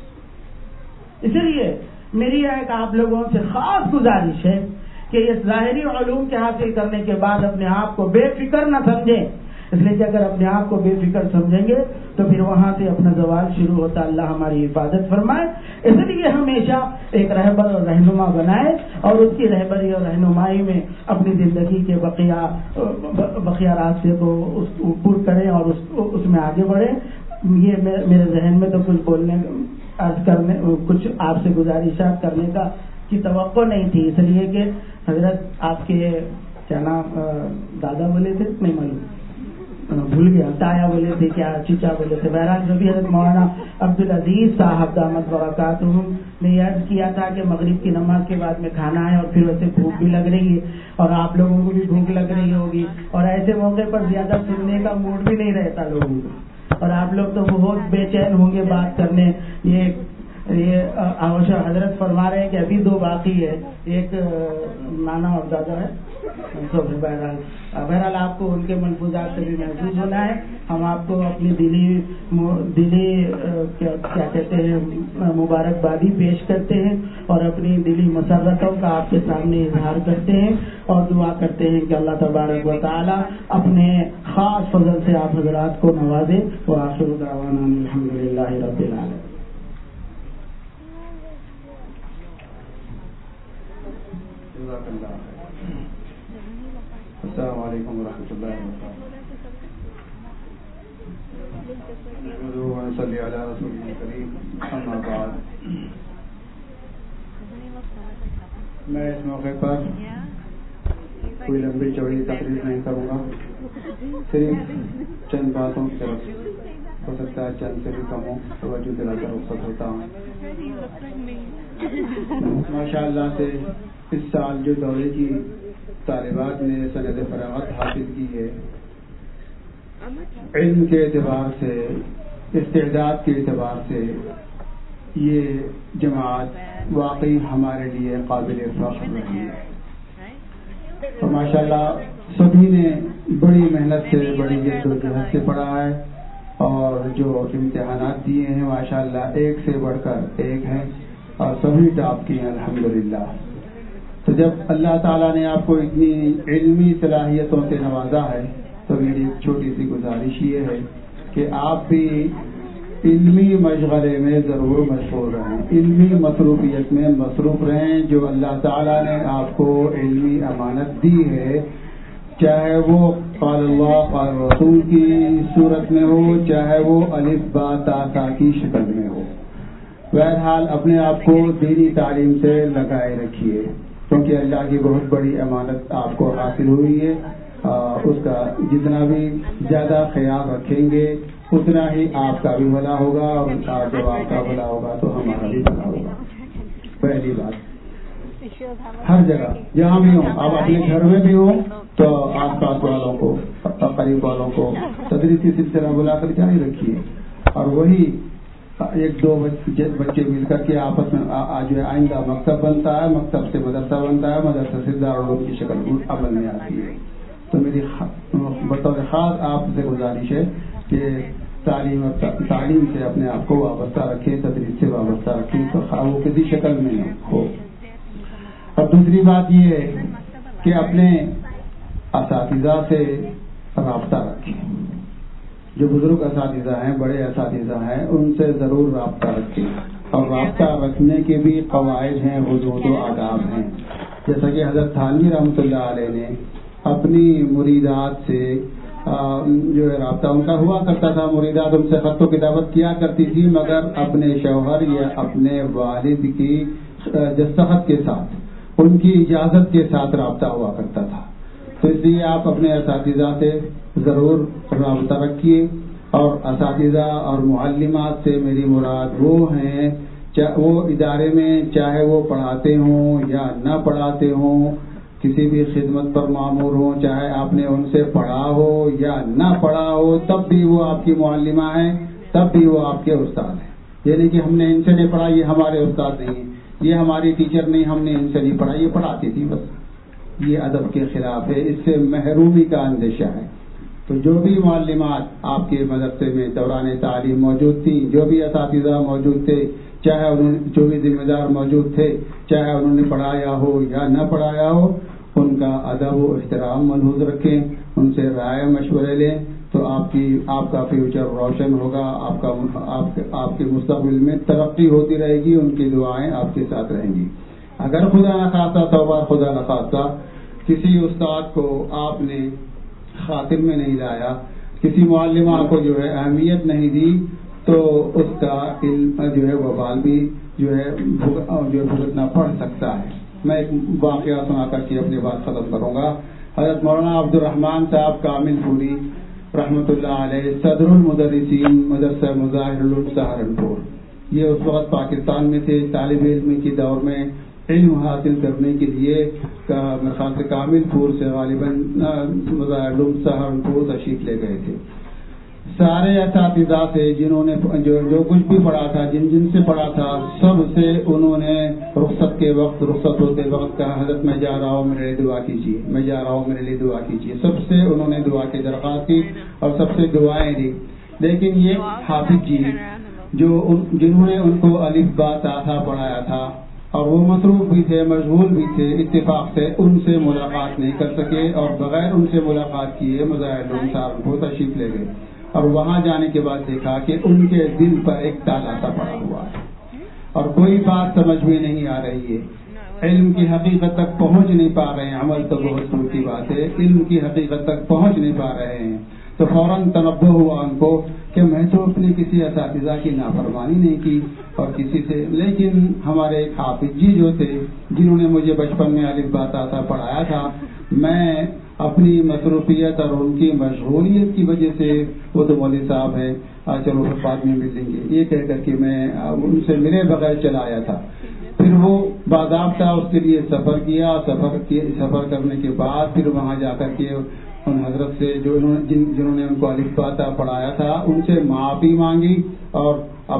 اسی لیے میری ایک آپ لوگوں سے خاص گزارش ہے کہ یہ ظاہری علوم کے حاصل کرنے کے بعد اپنے آپ کو بے فکر نہ سمجھیں، اس لیے کہ اگر اپنے آپ کو بے فکر سمجھیں گے تو پھر وہاں سے اپنا زوال شروع ہوتا. اللہ ہماری حفاظت فرمائے. اس لیے ہمیشہ ایک رہبر اور رہنما بنائے اور اس کی رہبری اور رہنمائی میں اپنی زندگی کے بقیہ راستے کو پر کریں اور اس میں آگے بڑھیں. یہ میرے ذہن میں تو کچھ بولنے عرض کرنے، کچھ آپ سے گزارشات کرنے کی توقع نہیں تھی، اس لیے کہ حضرت آپ کے کیا نام دادا بولے تھے، نہیں معلوم، بھول گیا، تایا بولے تھے کیا چچا بولے تھے. بہرحال جو بھی حضرت مولانا عبدالعزیز صاحب دامت برکاتہ نے یاد کیا تھا کہ مغرب کی نماز کے بعد میں کھانا ہے اور پھر ویسے بھوک بھی لگ رہی ہے اور آپ لوگوں کو بھی بھوک لگ رہی ہوگی اور ایسے موقع پر زیادہ سننے کا موڈ بھی نہیں رہتا لوگوں کو اور آپ لوگ تو بہت بے چین ہوں گے بات کرنے. یہ حضرت فرما رہے ہیں کہ ابھی 2 باقی ہے، ایک نانا اور دادا ہے. بہرحال آپ کو ان کے ملفوظات سے بھی محفوظ ہونا ہے. ہم آپ کو اپنی دلی کیا کہتے ہیں مبارکبادی پیش کرتے ہیں اور اپنی دلی مسرتوں کا آپ کے سامنے اظہار کرتے ہیں اور دعا کرتے ہیں کہ اللہ تبارک و تعالی اپنے خاص فضل سے آپ حضرات کو نوازے. وآخر دعوانا الحمدللہ رب العالمین. السلام علیکم ورحمۃ اللہ وبرکاتہ. صلی علی رسول کریم. اما بعد، میں اس موقع پر کوئی لمبی چوڑی تقریر نہیں کروں گا، صرف چند باتوں کی طرف ہو سکتا ہے چند سے بھی کم ہو توجہ دلا کر رخصت ہوتا ہوں. ماشاء اللہ سے اس سال جو دورے کی طالبات نے سند فراغت حاصل کی ہے، علم کے اعتبار سے، استعداد کے اعتبار سے یہ جماعت واقعی ہمارے لیے قابل فخر رہی ہے. اور ماشاءاللہ سبھی نے بڑی محنت سے، بڑی جدوجہد سے پڑھا ہے اور جو امتحانات دیے ہیں ماشاءاللہ ایک سے بڑھ کر ایک ہیں اور سبھی ٹاپ کی ہیں الحمدللہ. تو جب اللہ تعالیٰ نے آپ کو اتنی علمی صلاحیتوں سے نوازا ہے تو میری ایک چھوٹی سی گزارش یہ ہے کہ آپ بھی علمی مشغلے میں ضرور مشغول رہیں، علمی مصروفیت میں مصروف رہیں. جو اللہ تعالیٰ نے آپ کو علمی امانت دی ہے، چاہے وہ قال اللہ قال رسول کی صورت میں ہو، چاہے وہ الف با تا تا کی شکل میں ہو، بہرحال اپنے آپ کو دینی تعلیم سے لگائے رکھیے کیونکہ اللہ کی بہت بڑی امانت آپ کو حاصل ہوئی ہے. اس کا جتنا بھی زیادہ خیال رکھیں گے اتنا ہی آپ کا بھی بھلا ہوگا اور جب آپ کا بھلا ہوگا تو ہمارا بھی بھلا ہوگا. پہلی بات، ہر جگہ جہاں بھی ہوں، آپ اپنے گھر میں بھی ہوں تو آس پاس والوں کو، قریب والوں کو تدریسی سلسلہ بلا کر جاری رکھیے اور وہی 1-2 بچے مل کر کے آپس میں جو ہے آئندہ مکتب بنتا ہے، مکتب سے مدرسہ بنتا ہے، مدرسہ سے دارالعلوم کی شکل عمل میں آتی ہے. تو میری بطور خاص آپ سے گزارش ہے کہ تعلیم سے اپنے آپ کو وابستہ رکھیں، تدریس سے وابستہ رکھیں تو وہ کسی شکل میں ہو. اور دوسری بات یہ ہے کہ اپنے اساتذہ سے رابطہ رکھیں. جو بزرگ اساتذہ ہیں، بڑے اساتذہ ہیں، ان سے ضرور رابطہ رکھیں اور رابطہ رکھنے کے بھی قواعد ہیں، حدود و آداب ہیں. جیسا کہ حضرت تھانوی رحمۃ اللہ علیہ نے اپنی مریدات سے جو ہے رابطہ ان کا ہوا کرتا تھا، مریدات ان سے خط و کتابت کیا کرتی تھی مگر اپنے شوہر یا اپنے والد کی دستخط کے ساتھ. ان کی اجازت کے ساتھ رابطہ ہوا کرتا تھا. تو اس لیے آپ اپنے اساتذہ سے ضرور رابطہ رکھیے. اور اساتذہ اور معلمات سے میری مراد وہ ہیں وہ ادارے میں چاہے وہ پڑھاتے ہوں یا نہ پڑھاتے ہوں، کسی بھی خدمت پر مامور ہوں، چاہے آپ نے ان سے پڑھا ہو یا نہ پڑھا ہو، تب بھی وہ آپ کی معلمہ ہیں، تب بھی وہ آپ کے استاد ہیں. یعنی کہ ہم نے ان سے نہیں پڑھا، یہ ہمارے استاد نہیں، یہ ہماری ٹیچر نہیں، ہم نے ان سے نہیں پڑھا، یہ پڑھاتی تھی بس. یہ ادب کے خلاف ہے، اس سے محرومی کا اندیشہ ہے. تو جو بھی معلمات آپ کے مدرسے میں دوران تعلیم موجود تھی، جو بھی اساتذہ موجود تھے، چاہے جو بھی ذمہ دار موجود تھے، چاہے انہوں نے پڑھایا ہو یا نہ پڑھایا ہو، ان کا ادب و احترام ملحوظ رکھیں، ان سے رائے مشورے لیں، تو آپ کا فیوچر روشن ہوگا، آپ کے مستقبل میں ترقی ہوتی رہے گی، ان کی دعائیں آپ کے ساتھ رہیں گی. اگر خدا نخواستہ توبہ خدا نخواستہ کسی استاد کو آپ نے خاطر میں نہیں لایا، کسی معلمہ کو جو ہے اہمیت نہیں دی، تو اس کا علم جو ہے وبال بھی جو ہے بھگتنا پڑ سکتا ہے. میں ایک واقعہ سنا کر کے اپنی بات ختم کروں گا. حضرت مولانا عبد الرحمان صاحب کامل پوری رحمۃ اللہ علیہ، صدر المدرسین مدرسہ مظاہر العلوم سہارنپور، یہ اس وقت پاکستان میں تھے. طالب علم کی دور میں علم حاصل کرنے کے لیے میرے خیال سے کامل پور سے غالباً مظاہر العلوم سہارنپور تشریف لے گئے تھے. سارے اساتذہ سے جنہوں نے جو کچھ بھی پڑھا تھا، جن سے پڑھا تھا، سب سے انہوں نے رخصت ہوتے وقت کہا، حضرت میں جا رہا ہوں، میرے لیے دعا کیجیے، میں جا رہا ہوں، میرے لیے دعا کیجیے. سب سے انہوں نے دعا کی درخواست کی اور سب سے دعائیں دی. لیکن یہ حافظ جی جنہوں نے ان کو الف با تا تھا پڑھایا تھا، اور وہ مصروف بھی تھے، مشغول بھی تھے، اتفاق سے ان سے ملاقات نہیں کر سکے اور بغیر ان سے ملاقات کیے مظاہر العلوم سہارنپور تشریف لے گئے. اور وہاں جانے کے بعد دیکھا کہ ان کے دل پر ایک تالا سا پڑا ہوا ہے اور کوئی بات سمجھ میں نہیں آ رہی ہے، علم کی حقیقت تک پہنچ نہیں پا رہے ہیں. عمل تو بہت دور کی بات ہے، علم کی حقیقت تک پہنچ نہیں پا رہے ہیں. تو فوراً تنبہ ہوا ان کو کہ میں تو اپنے کسی اساتذہ کی نافرمانی نہیں کی اور کسی سے، لیکن ہمارے ایک حافظ جی جو تھے، جنہوں نے مجھے بچپن میں الف با تا تھا پڑھایا تھا، میں اپنی مصروفیت اور ان کی مشغولیت کی وجہ سے، وہ تو مولوی صاحب ہیں، چلو بعد میں مل لیں گے، یہ کہہ کر کے میں ان سے ملے بغیر چلا آیا تھا. پھر وہ باضابطہ اس کے لیے سفر کیا، سفر کرنے کے بعد پھر وہاں جا کر کے ان حضرت سے جنہوں نے ان کو الف با تا پڑھایا تھا، ان سے معافی مانگی اور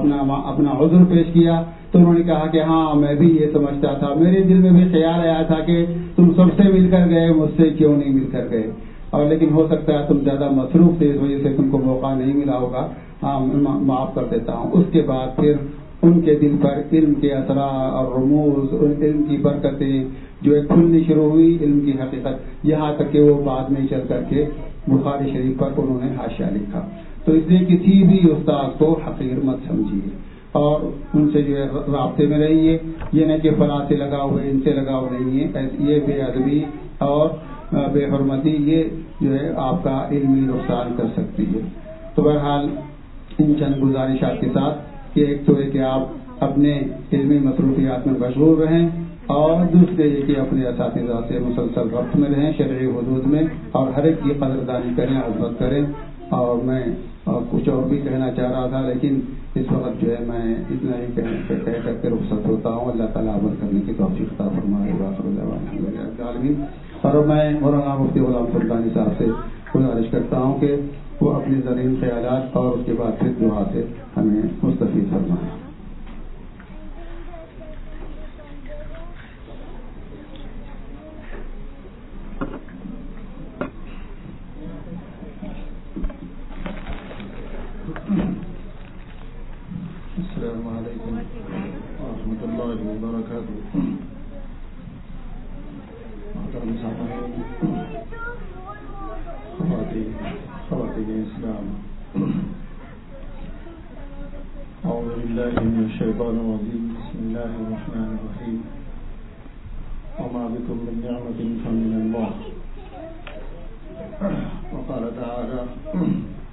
اپنا عذر پیش کیا. تو انہوں نے کہا کہ ہاں میں بھی یہ سمجھتا تھا، میرے دل میں بھی خیال آیا تھا کہ تم سب سے مل کر گئے، مجھ سے کیوں نہیں مل کر گئے، اور لیکن ہو سکتا ہے تم زیادہ مصروف تھے، اس وجہ سے تم کو موقع نہیں ملا ہوگا، ہاں معاف کر دیتا ہوں. اس کے بعد پھر ان کے دل پر علم کے اثرات اور رموز، علم کی برکتیں جو ایک کھلنی شروع ہوئی، علم کی حقیقت، یہاں تک کہ وہ بعد میں چل کر کے بخاری شریف پر انہوں نے حاشیہ لکھا. تو اس لیے کسی بھی استاد کو حقیر مت سمجھیے اور ان سے جو ہے رابطے میں رہیے. یہ نہیں کہ فلاں سے لگاؤ ہے، ان سے لگاؤ نہیں ہے، یہ بے ادبی اور بے حرمتی یہ جو ہے آپ کا علمی نقصان کر سکتی ہے. تو بہرحال ان چند گزارشات کے ساتھ کہ ایک تو ہے کہ آپ اپنے علمی مصروفیات میں مشغول رہیں، اور دوسرے یہ کہ اپنے اساتذہ سے مسلسل ربط میں رہیں شرعی حدود میں، اور ہر ایک کی قدردانی کریں، عظمت کریں. اور میں کچھ اور بھی کہنا چاہ رہا تھا، لیکن اس وقت جو ہے میں اتنا ہی کہہ کر کے رخصت ہوتا ہوں. اللہ تعالیٰ عمل کرنے کی توفیق عطا فرمائے. اور میں مولانا مفتی غلام سلطانی صاحب سے گزارش کرتا ہوں کہ وہ اپنے زرین خیالات اور اس کے بعد پھر دعا سے ہمیں مستفید فرمائیں. السلام علیکم ورحمۃ اللہ وبرکاتہ. محترم خواتین اسلام، اعوذ باللہ من الشیطان الرجیم، بسم اللہ الرحمن الرحیم. وما بكم من نعمة فمن الله. وقال تعالى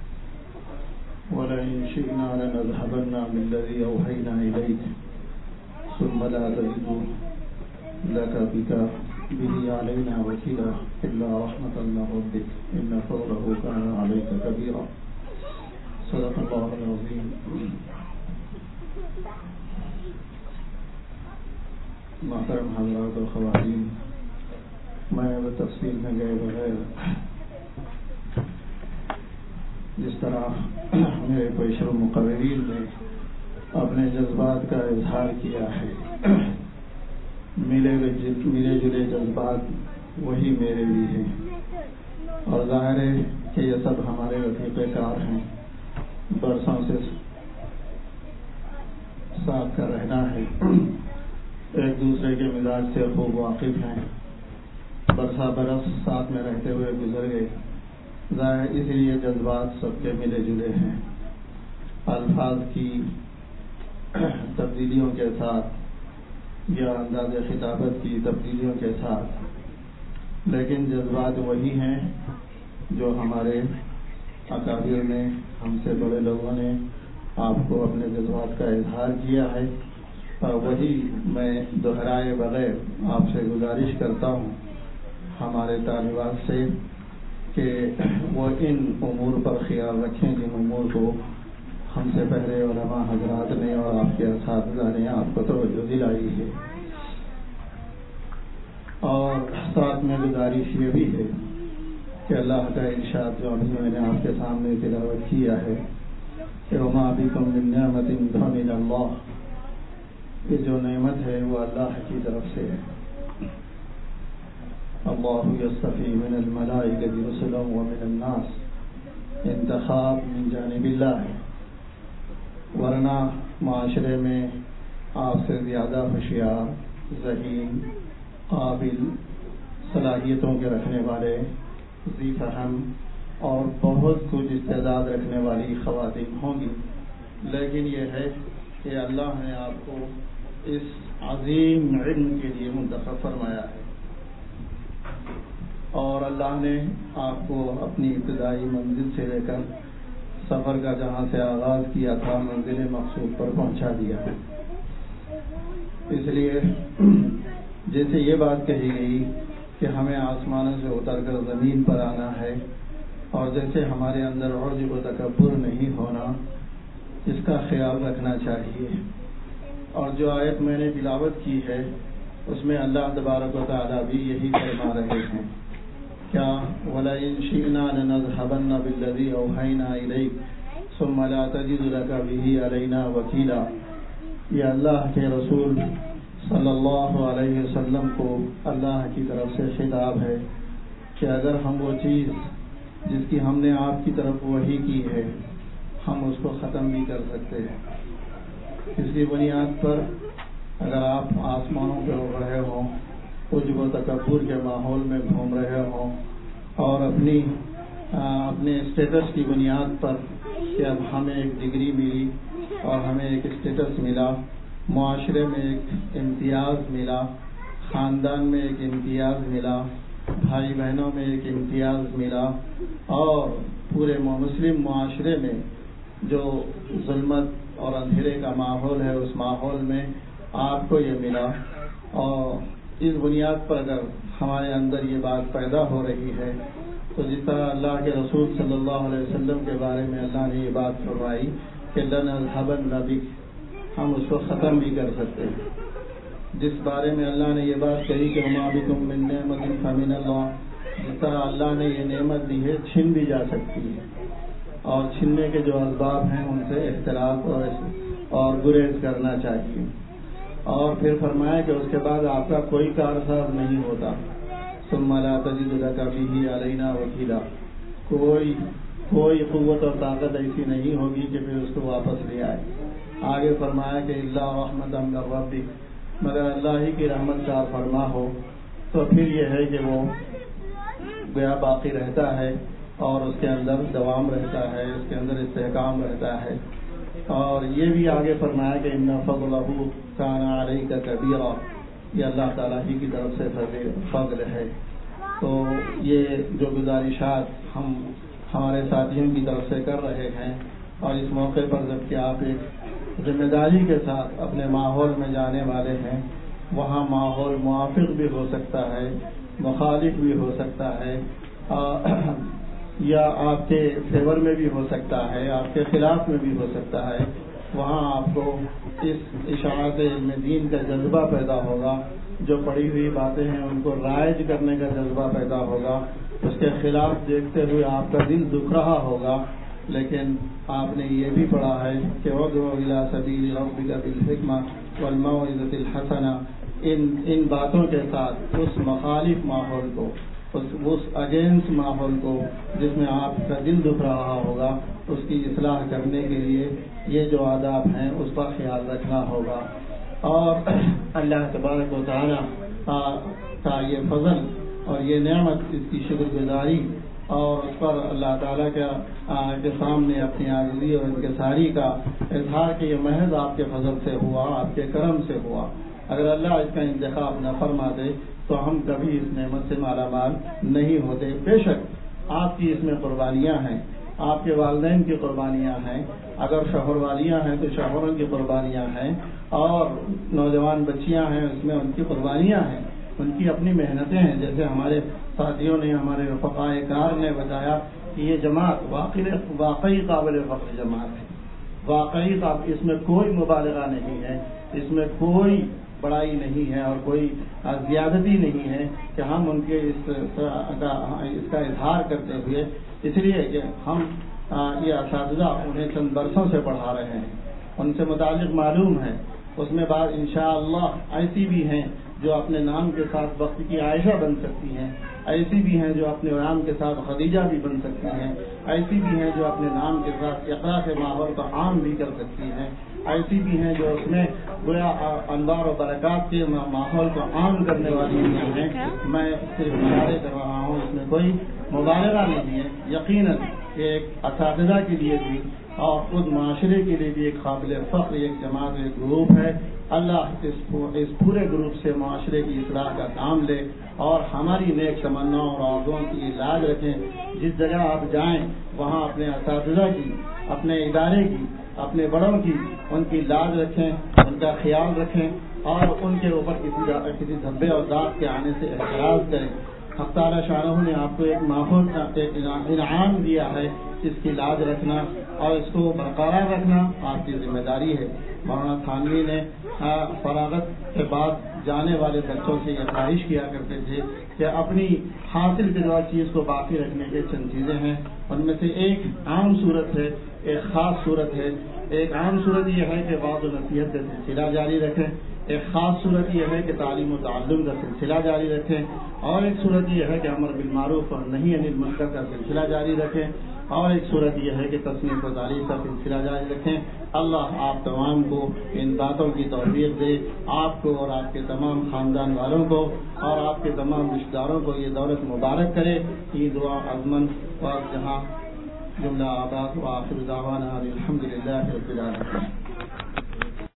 ولئن شئنا لنذهبن بالذي أوحينا إليك ثم لا تجد لك بك به علينا وكيلا إلا رحمة من ربك إن فضله كان عليك كبيرا صدق الله العظيم. محترم حضرات و خواتین، میں وہ تفصیل میں گئے بغیر جس طرح میرے پیشر مقررین نے اپنے جذبات کا اظہار کیا ہے، ملے جلے جذبات وہی میرے بھی ہیں، اور ظاہر ہے کہ یہ سب ہمارے رفیق کار ہیں، برسوں سے ساتھ کا رہنا ہے، ایک دوسرے کے مزاج سے خوب واقف ہیں، برسا برس ساتھ میں رہتے ہوئے گزر گئے، ظاہر اس لیے جذبات سب کے ملے جلے ہیں، الفاظ کی تبدیلیوں کے ساتھ یا انداز خطابت کی تبدیلیوں کے ساتھ، لیکن جذبات وہی ہیں جو ہمارے اکابر نے، ہم سے بڑے لوگوں نے آپ کو اپنے جذبات کا اظہار کیا ہے، اور وہی میں دہرائے بغیر آپ سے گزارش کرتا ہوں ہمارے طالبات سے کہ وہ ان امور پر خیال رکھیں جن امور کو ہم سے پہلے علماء حضرات نے اور آپ کے اساتذہ نے آپ کو توجہ دلائی ہے، اور ساتھ میں گزارش یہ بھی ہے کہ اللہ کا ارشاد جو ابھی میں نے آپ کے سامنے تلاوت کیا ہے کہ وما بکم من نعمت فمن اللہ، یہ جو نعمت ہے وہ اللہ کی طرف سے ہے، اللہ یصطفی من الملائکۃ رسلا ومن الناس انتخاب من جانب اللہ ہے، ورنہ معاشرے میں آپ سے زیادہ ہوشیار، ذہین، قابل، صلاحیتوں کے رکھنے والے، ذی فہم اور بہت کچھ استعداد رکھنے والی خواتین ہوں گی، لیکن یہ ہے کہ اللہ نے آپ کو اس عظیم علم کے لیے منتخب فرمایا ہے، اور اللہ نے آپ کو اپنی ابتدائی منزل سے لے کر سفر کا جہاں سے آغاز کیا تھا منزل مقصود پر پہنچا دیا ہے۔ اس لیے جیسے یہ بات کہی گئی کہ ہمیں آسمانوں سے اتر کر زمین پر آنا ہے، اور جیسے ہمارے اندر عجب و تکبر نہیں ہونا، اس کا خیال رکھنا چاہیے، اور جو آیت میں نے تلاوت کی ہے اس میں اللہ تبارک و تعالیٰ بھی یہی فرما رہے ہیں، کیا وَلَئِن شِئْنَا لَنَذْهَبَنَّ بِالَّذِي أَوْحَيْنَا إِلَيْكَ ثُمَّ لَا تَجِدُ لَكَ بِهِ عَلَيْنَا وَكِيلًا۔ یہ اللہ کے رسول صلی اللہ علیہ وسلم کو اللہ کی طرف سے خطاب ہے کہ اگر ہم وہ چیز جس کی ہم نے آپ کی طرف وحی کی ہے ہم اس کو ختم بھی کر سکتے ہیں، اس کی بنیاد پر اگر آپ آسمانوں پہ اڑ رہے ہوں، عجب و تکبر کے ماحول میں گھوم رہے ہوں، اور اپنے اسٹیٹس کی بنیاد پر کہ اب ہمیں ایک ڈگری ملی اور ہمیں ایک اسٹیٹس ملا، معاشرے میں ایک امتیاز ملا، خاندان میں ایک امتیاز ملا، بھائی بہنوں میں ایک امتیاز ملا، اور پورے مسلم معاشرے میں جو ظلمت اور اندھیرے کا ماحول ہے اس ماحول میں آپ کو یہ ملا، اور اس بنیاد پر اگر ہمارے اندر یہ بات پیدا ہو رہی ہے تو جس طرح اللہ کے رسول صلی اللہ علیہ وسلم کے بارے میں اللہ نے یہ بات فرمائی کہ لَنَذْهَبَنَّ بِكَ، ہم اس کو ختم بھی کر سکتے ہیں، جس بارے میں اللہ نے یہ بات کہی کہ وَمَا بِكُم مِّن نِّعْمَةٍ فَمِنَ اللَّهِ، جس طرح اللہ نے یہ نعمت دی ہے چھن بھی جا سکتی ہے، اور چھننے کے جو اسباب ہیں ان سے احتراز اور گریز کرنا چاہیے، اور پھر فرمایا کہ اس کے بعد آپ کا کوئی کارساز نہیں ہوتا، ثُمَّ لَا تَجِدُ لَكَ بِهِ عَلَيْنَا وَكِيلًا، کوئی قوت اور طاقت ایسی نہیں ہوگی کہ پھر اس کو واپس لے آئے۔ آگے فرمایا کہ اِلَّا رَحْمَةً مِّن رَّبِّكَ، مگر اللہ ہی کی رحمت کا فرما ہو تو پھر یہ ہے کہ وہ گویا باقی رہتا ہے اور اس کے اندر دوام رہتا ہے، اس کے اندر استحکام رہتا ہے، اور یہ بھی آگے فرمایا کہ ان فضلہ کان علیک کبیرا، یہ اللہ تعالیٰ ہی کی طرف سے فضل ہے۔ تو یہ جو گزارشات ہم ہمارے ساتھیوں کی طرف سے کر رہے ہیں، اور اس موقع پر جب کہ آپ ایک ذمہ داری کے ساتھ اپنے ماحول میں جانے والے ہیں وہاں ماحول موافق بھی ہو سکتا ہے، مخالف بھی ہو سکتا ہے، یا آپ کے فیور میں بھی ہو سکتا ہے، آپ کے خلاف میں بھی ہو سکتا ہے، وہاں آپ کو اس اشاعت علم دین کا جذبہ پیدا ہوگا، جو پڑھی ہوئی باتیں ہیں ان کو رائج کرنے کا جذبہ پیدا ہوگا، اس کے خلاف دیکھتے ہوئے آپ کا دل دکھ رہا ہوگا، لیکن آپ نے یہ بھی پڑھا ہے کہ ادعو الی سبیل ربک بالحکمۃ والموعظۃ الحسنہ، ان باتوں کے ساتھ اس مخالف ماحول کو، اس اگینسٹ ماحول کو جس میں آپ کا دل دکھ رہا ہوگا، اس کی اصلاح کرنے کے لیے یہ جو آداب ہیں اس پر خیال رکھنا ہوگا۔ اور اللہ تبارک و تعالیٰ کا یہ فضل اور یہ نعمت، اس کی شکر گزاری اور اس پر اللہ تعالیٰ کے سامنے اپنی عاجزی اور انکساری کا اظہار کہ یہ محض آپ کے فضل سے ہوا، آپ کے کرم سے ہوا۔ اگر اللہ اس کا انتخاب نہ فرما دے تو ہم کبھی اس نعمت سے مالا مال نہیں ہوتے۔ بے شک آپ کی اس میں قربانیاں ہیں، آپ کے والدین کی قربانیاں ہیں، اگر شوہر والیاں ہیں تو شوہروں کی قربانیاں ہیں، اور نوجوان بچیاں ہیں اس میں ان کی قربانیاں ہیں، ان کی اپنی محنتیں ہیں۔ جیسے ہمارے ساتھیوں نے، ہمارے رفقاء کار نے بتایا کہ یہ جماعت واقعی قابل فخر جماعت ہے، واقعی اس میں کوئی مبالغہ نہیں ہے، اس میں کوئی بڑائی نہیں ہے اور کوئی زیادتی نہیں ہے کہ ہم ان کے اس کا اظہار کرتے ہوئے، اس لیے کہ ہم یہ اساتذہ انہیں چند برسوں سے پڑھا رہے ہیں، ان سے متعلق معلوم ہے۔ اس میں بعض انشاءاللہ ایسی بھی ہیں جو اپنے نام کے ساتھ وقت کی عائشہ بن سکتی ہیں، ایسی بھی ہیں جو اپنے نام کے ساتھ خدیجہ بھی بن سکتی ہیں، ایسی بھی ہیں جو اپنے نام کے ساتھ اقرا کے ماحول کو عام بھی کر سکتی ہیں، ایسی بھی ہیں جو اس میں گویا انوار و برکات کے ماحول کو عام کرنے والی ہیں۔ میں صرف اشارے کر رہا ہوں، اس میں کوئی مبالغہ نہیں ہے۔ یقیناً ایک اساتذہ کے لیے بھی اور خود معاشرے کے لیے بھی ایک قابل فخر ایک جماعت، ایک گروپ ہے۔ اللہ اس پورے گروپ سے معاشرے کی اصلاح کا کام لے اور ہماری نیک تمناؤں اور آرزوؤں کی لاج رکھیں۔ جس جگہ آپ جائیں وہاں اپنے اساتذہ کی، اپنے ادارے کی، اپنے بڑوں کی، ان کی لاج رکھیں، ان کا خیال رکھیں اور ان کے اوپر کسی دھبے اور داغ کے آنے سے احتراز کریں۔ حق تعالیٰ شانہ نے آپ کو ایک ماحول کا انعام دیا ہے، اس کی لاج رکھنا اور اس کو برقرار رکھنا آپ کی ذمہ داری ہے۔ مولانا تھانوی نے فراغت کے بعد جانے والے بچوں سے یہ خواہش کیا کرتے تھے کہ اپنی حاصل کردہ چیز کو باقی رکھنے کے چند چیزیں ہیں، ان میں سے ایک عام صورت ہے، ایک خاص صورت ہے۔ ایک عام صورت یہ ہے کہ وعظ و نصیحت کا سلسلہ جاری رکھیں، ایک خاص صورت یہ ہے کہ تعلیم و تعلم کا سلسلہ جاری رکھیں، اور ایک صورت یہ ہے کہ امر بالمعروف اور نہی عن المنکر کا سلسلہ جاری رکھیں، اور ایک صورت یہ ہے کہ تصنیف و تعریف کا سلسلہ جاری رکھیں۔ اللہ آپ تمام کو ان باتوں کی توفیق دے، آپ کو اور آپ کے تمام خاندان والوں کو اور آپ کے تمام رشتہ داروں کو یہ دولت مبارک کرے۔ یہ دعا عظمن اور جہاں جملہ آباد و آخر دعوانا الحمدللہ رب العالمین۔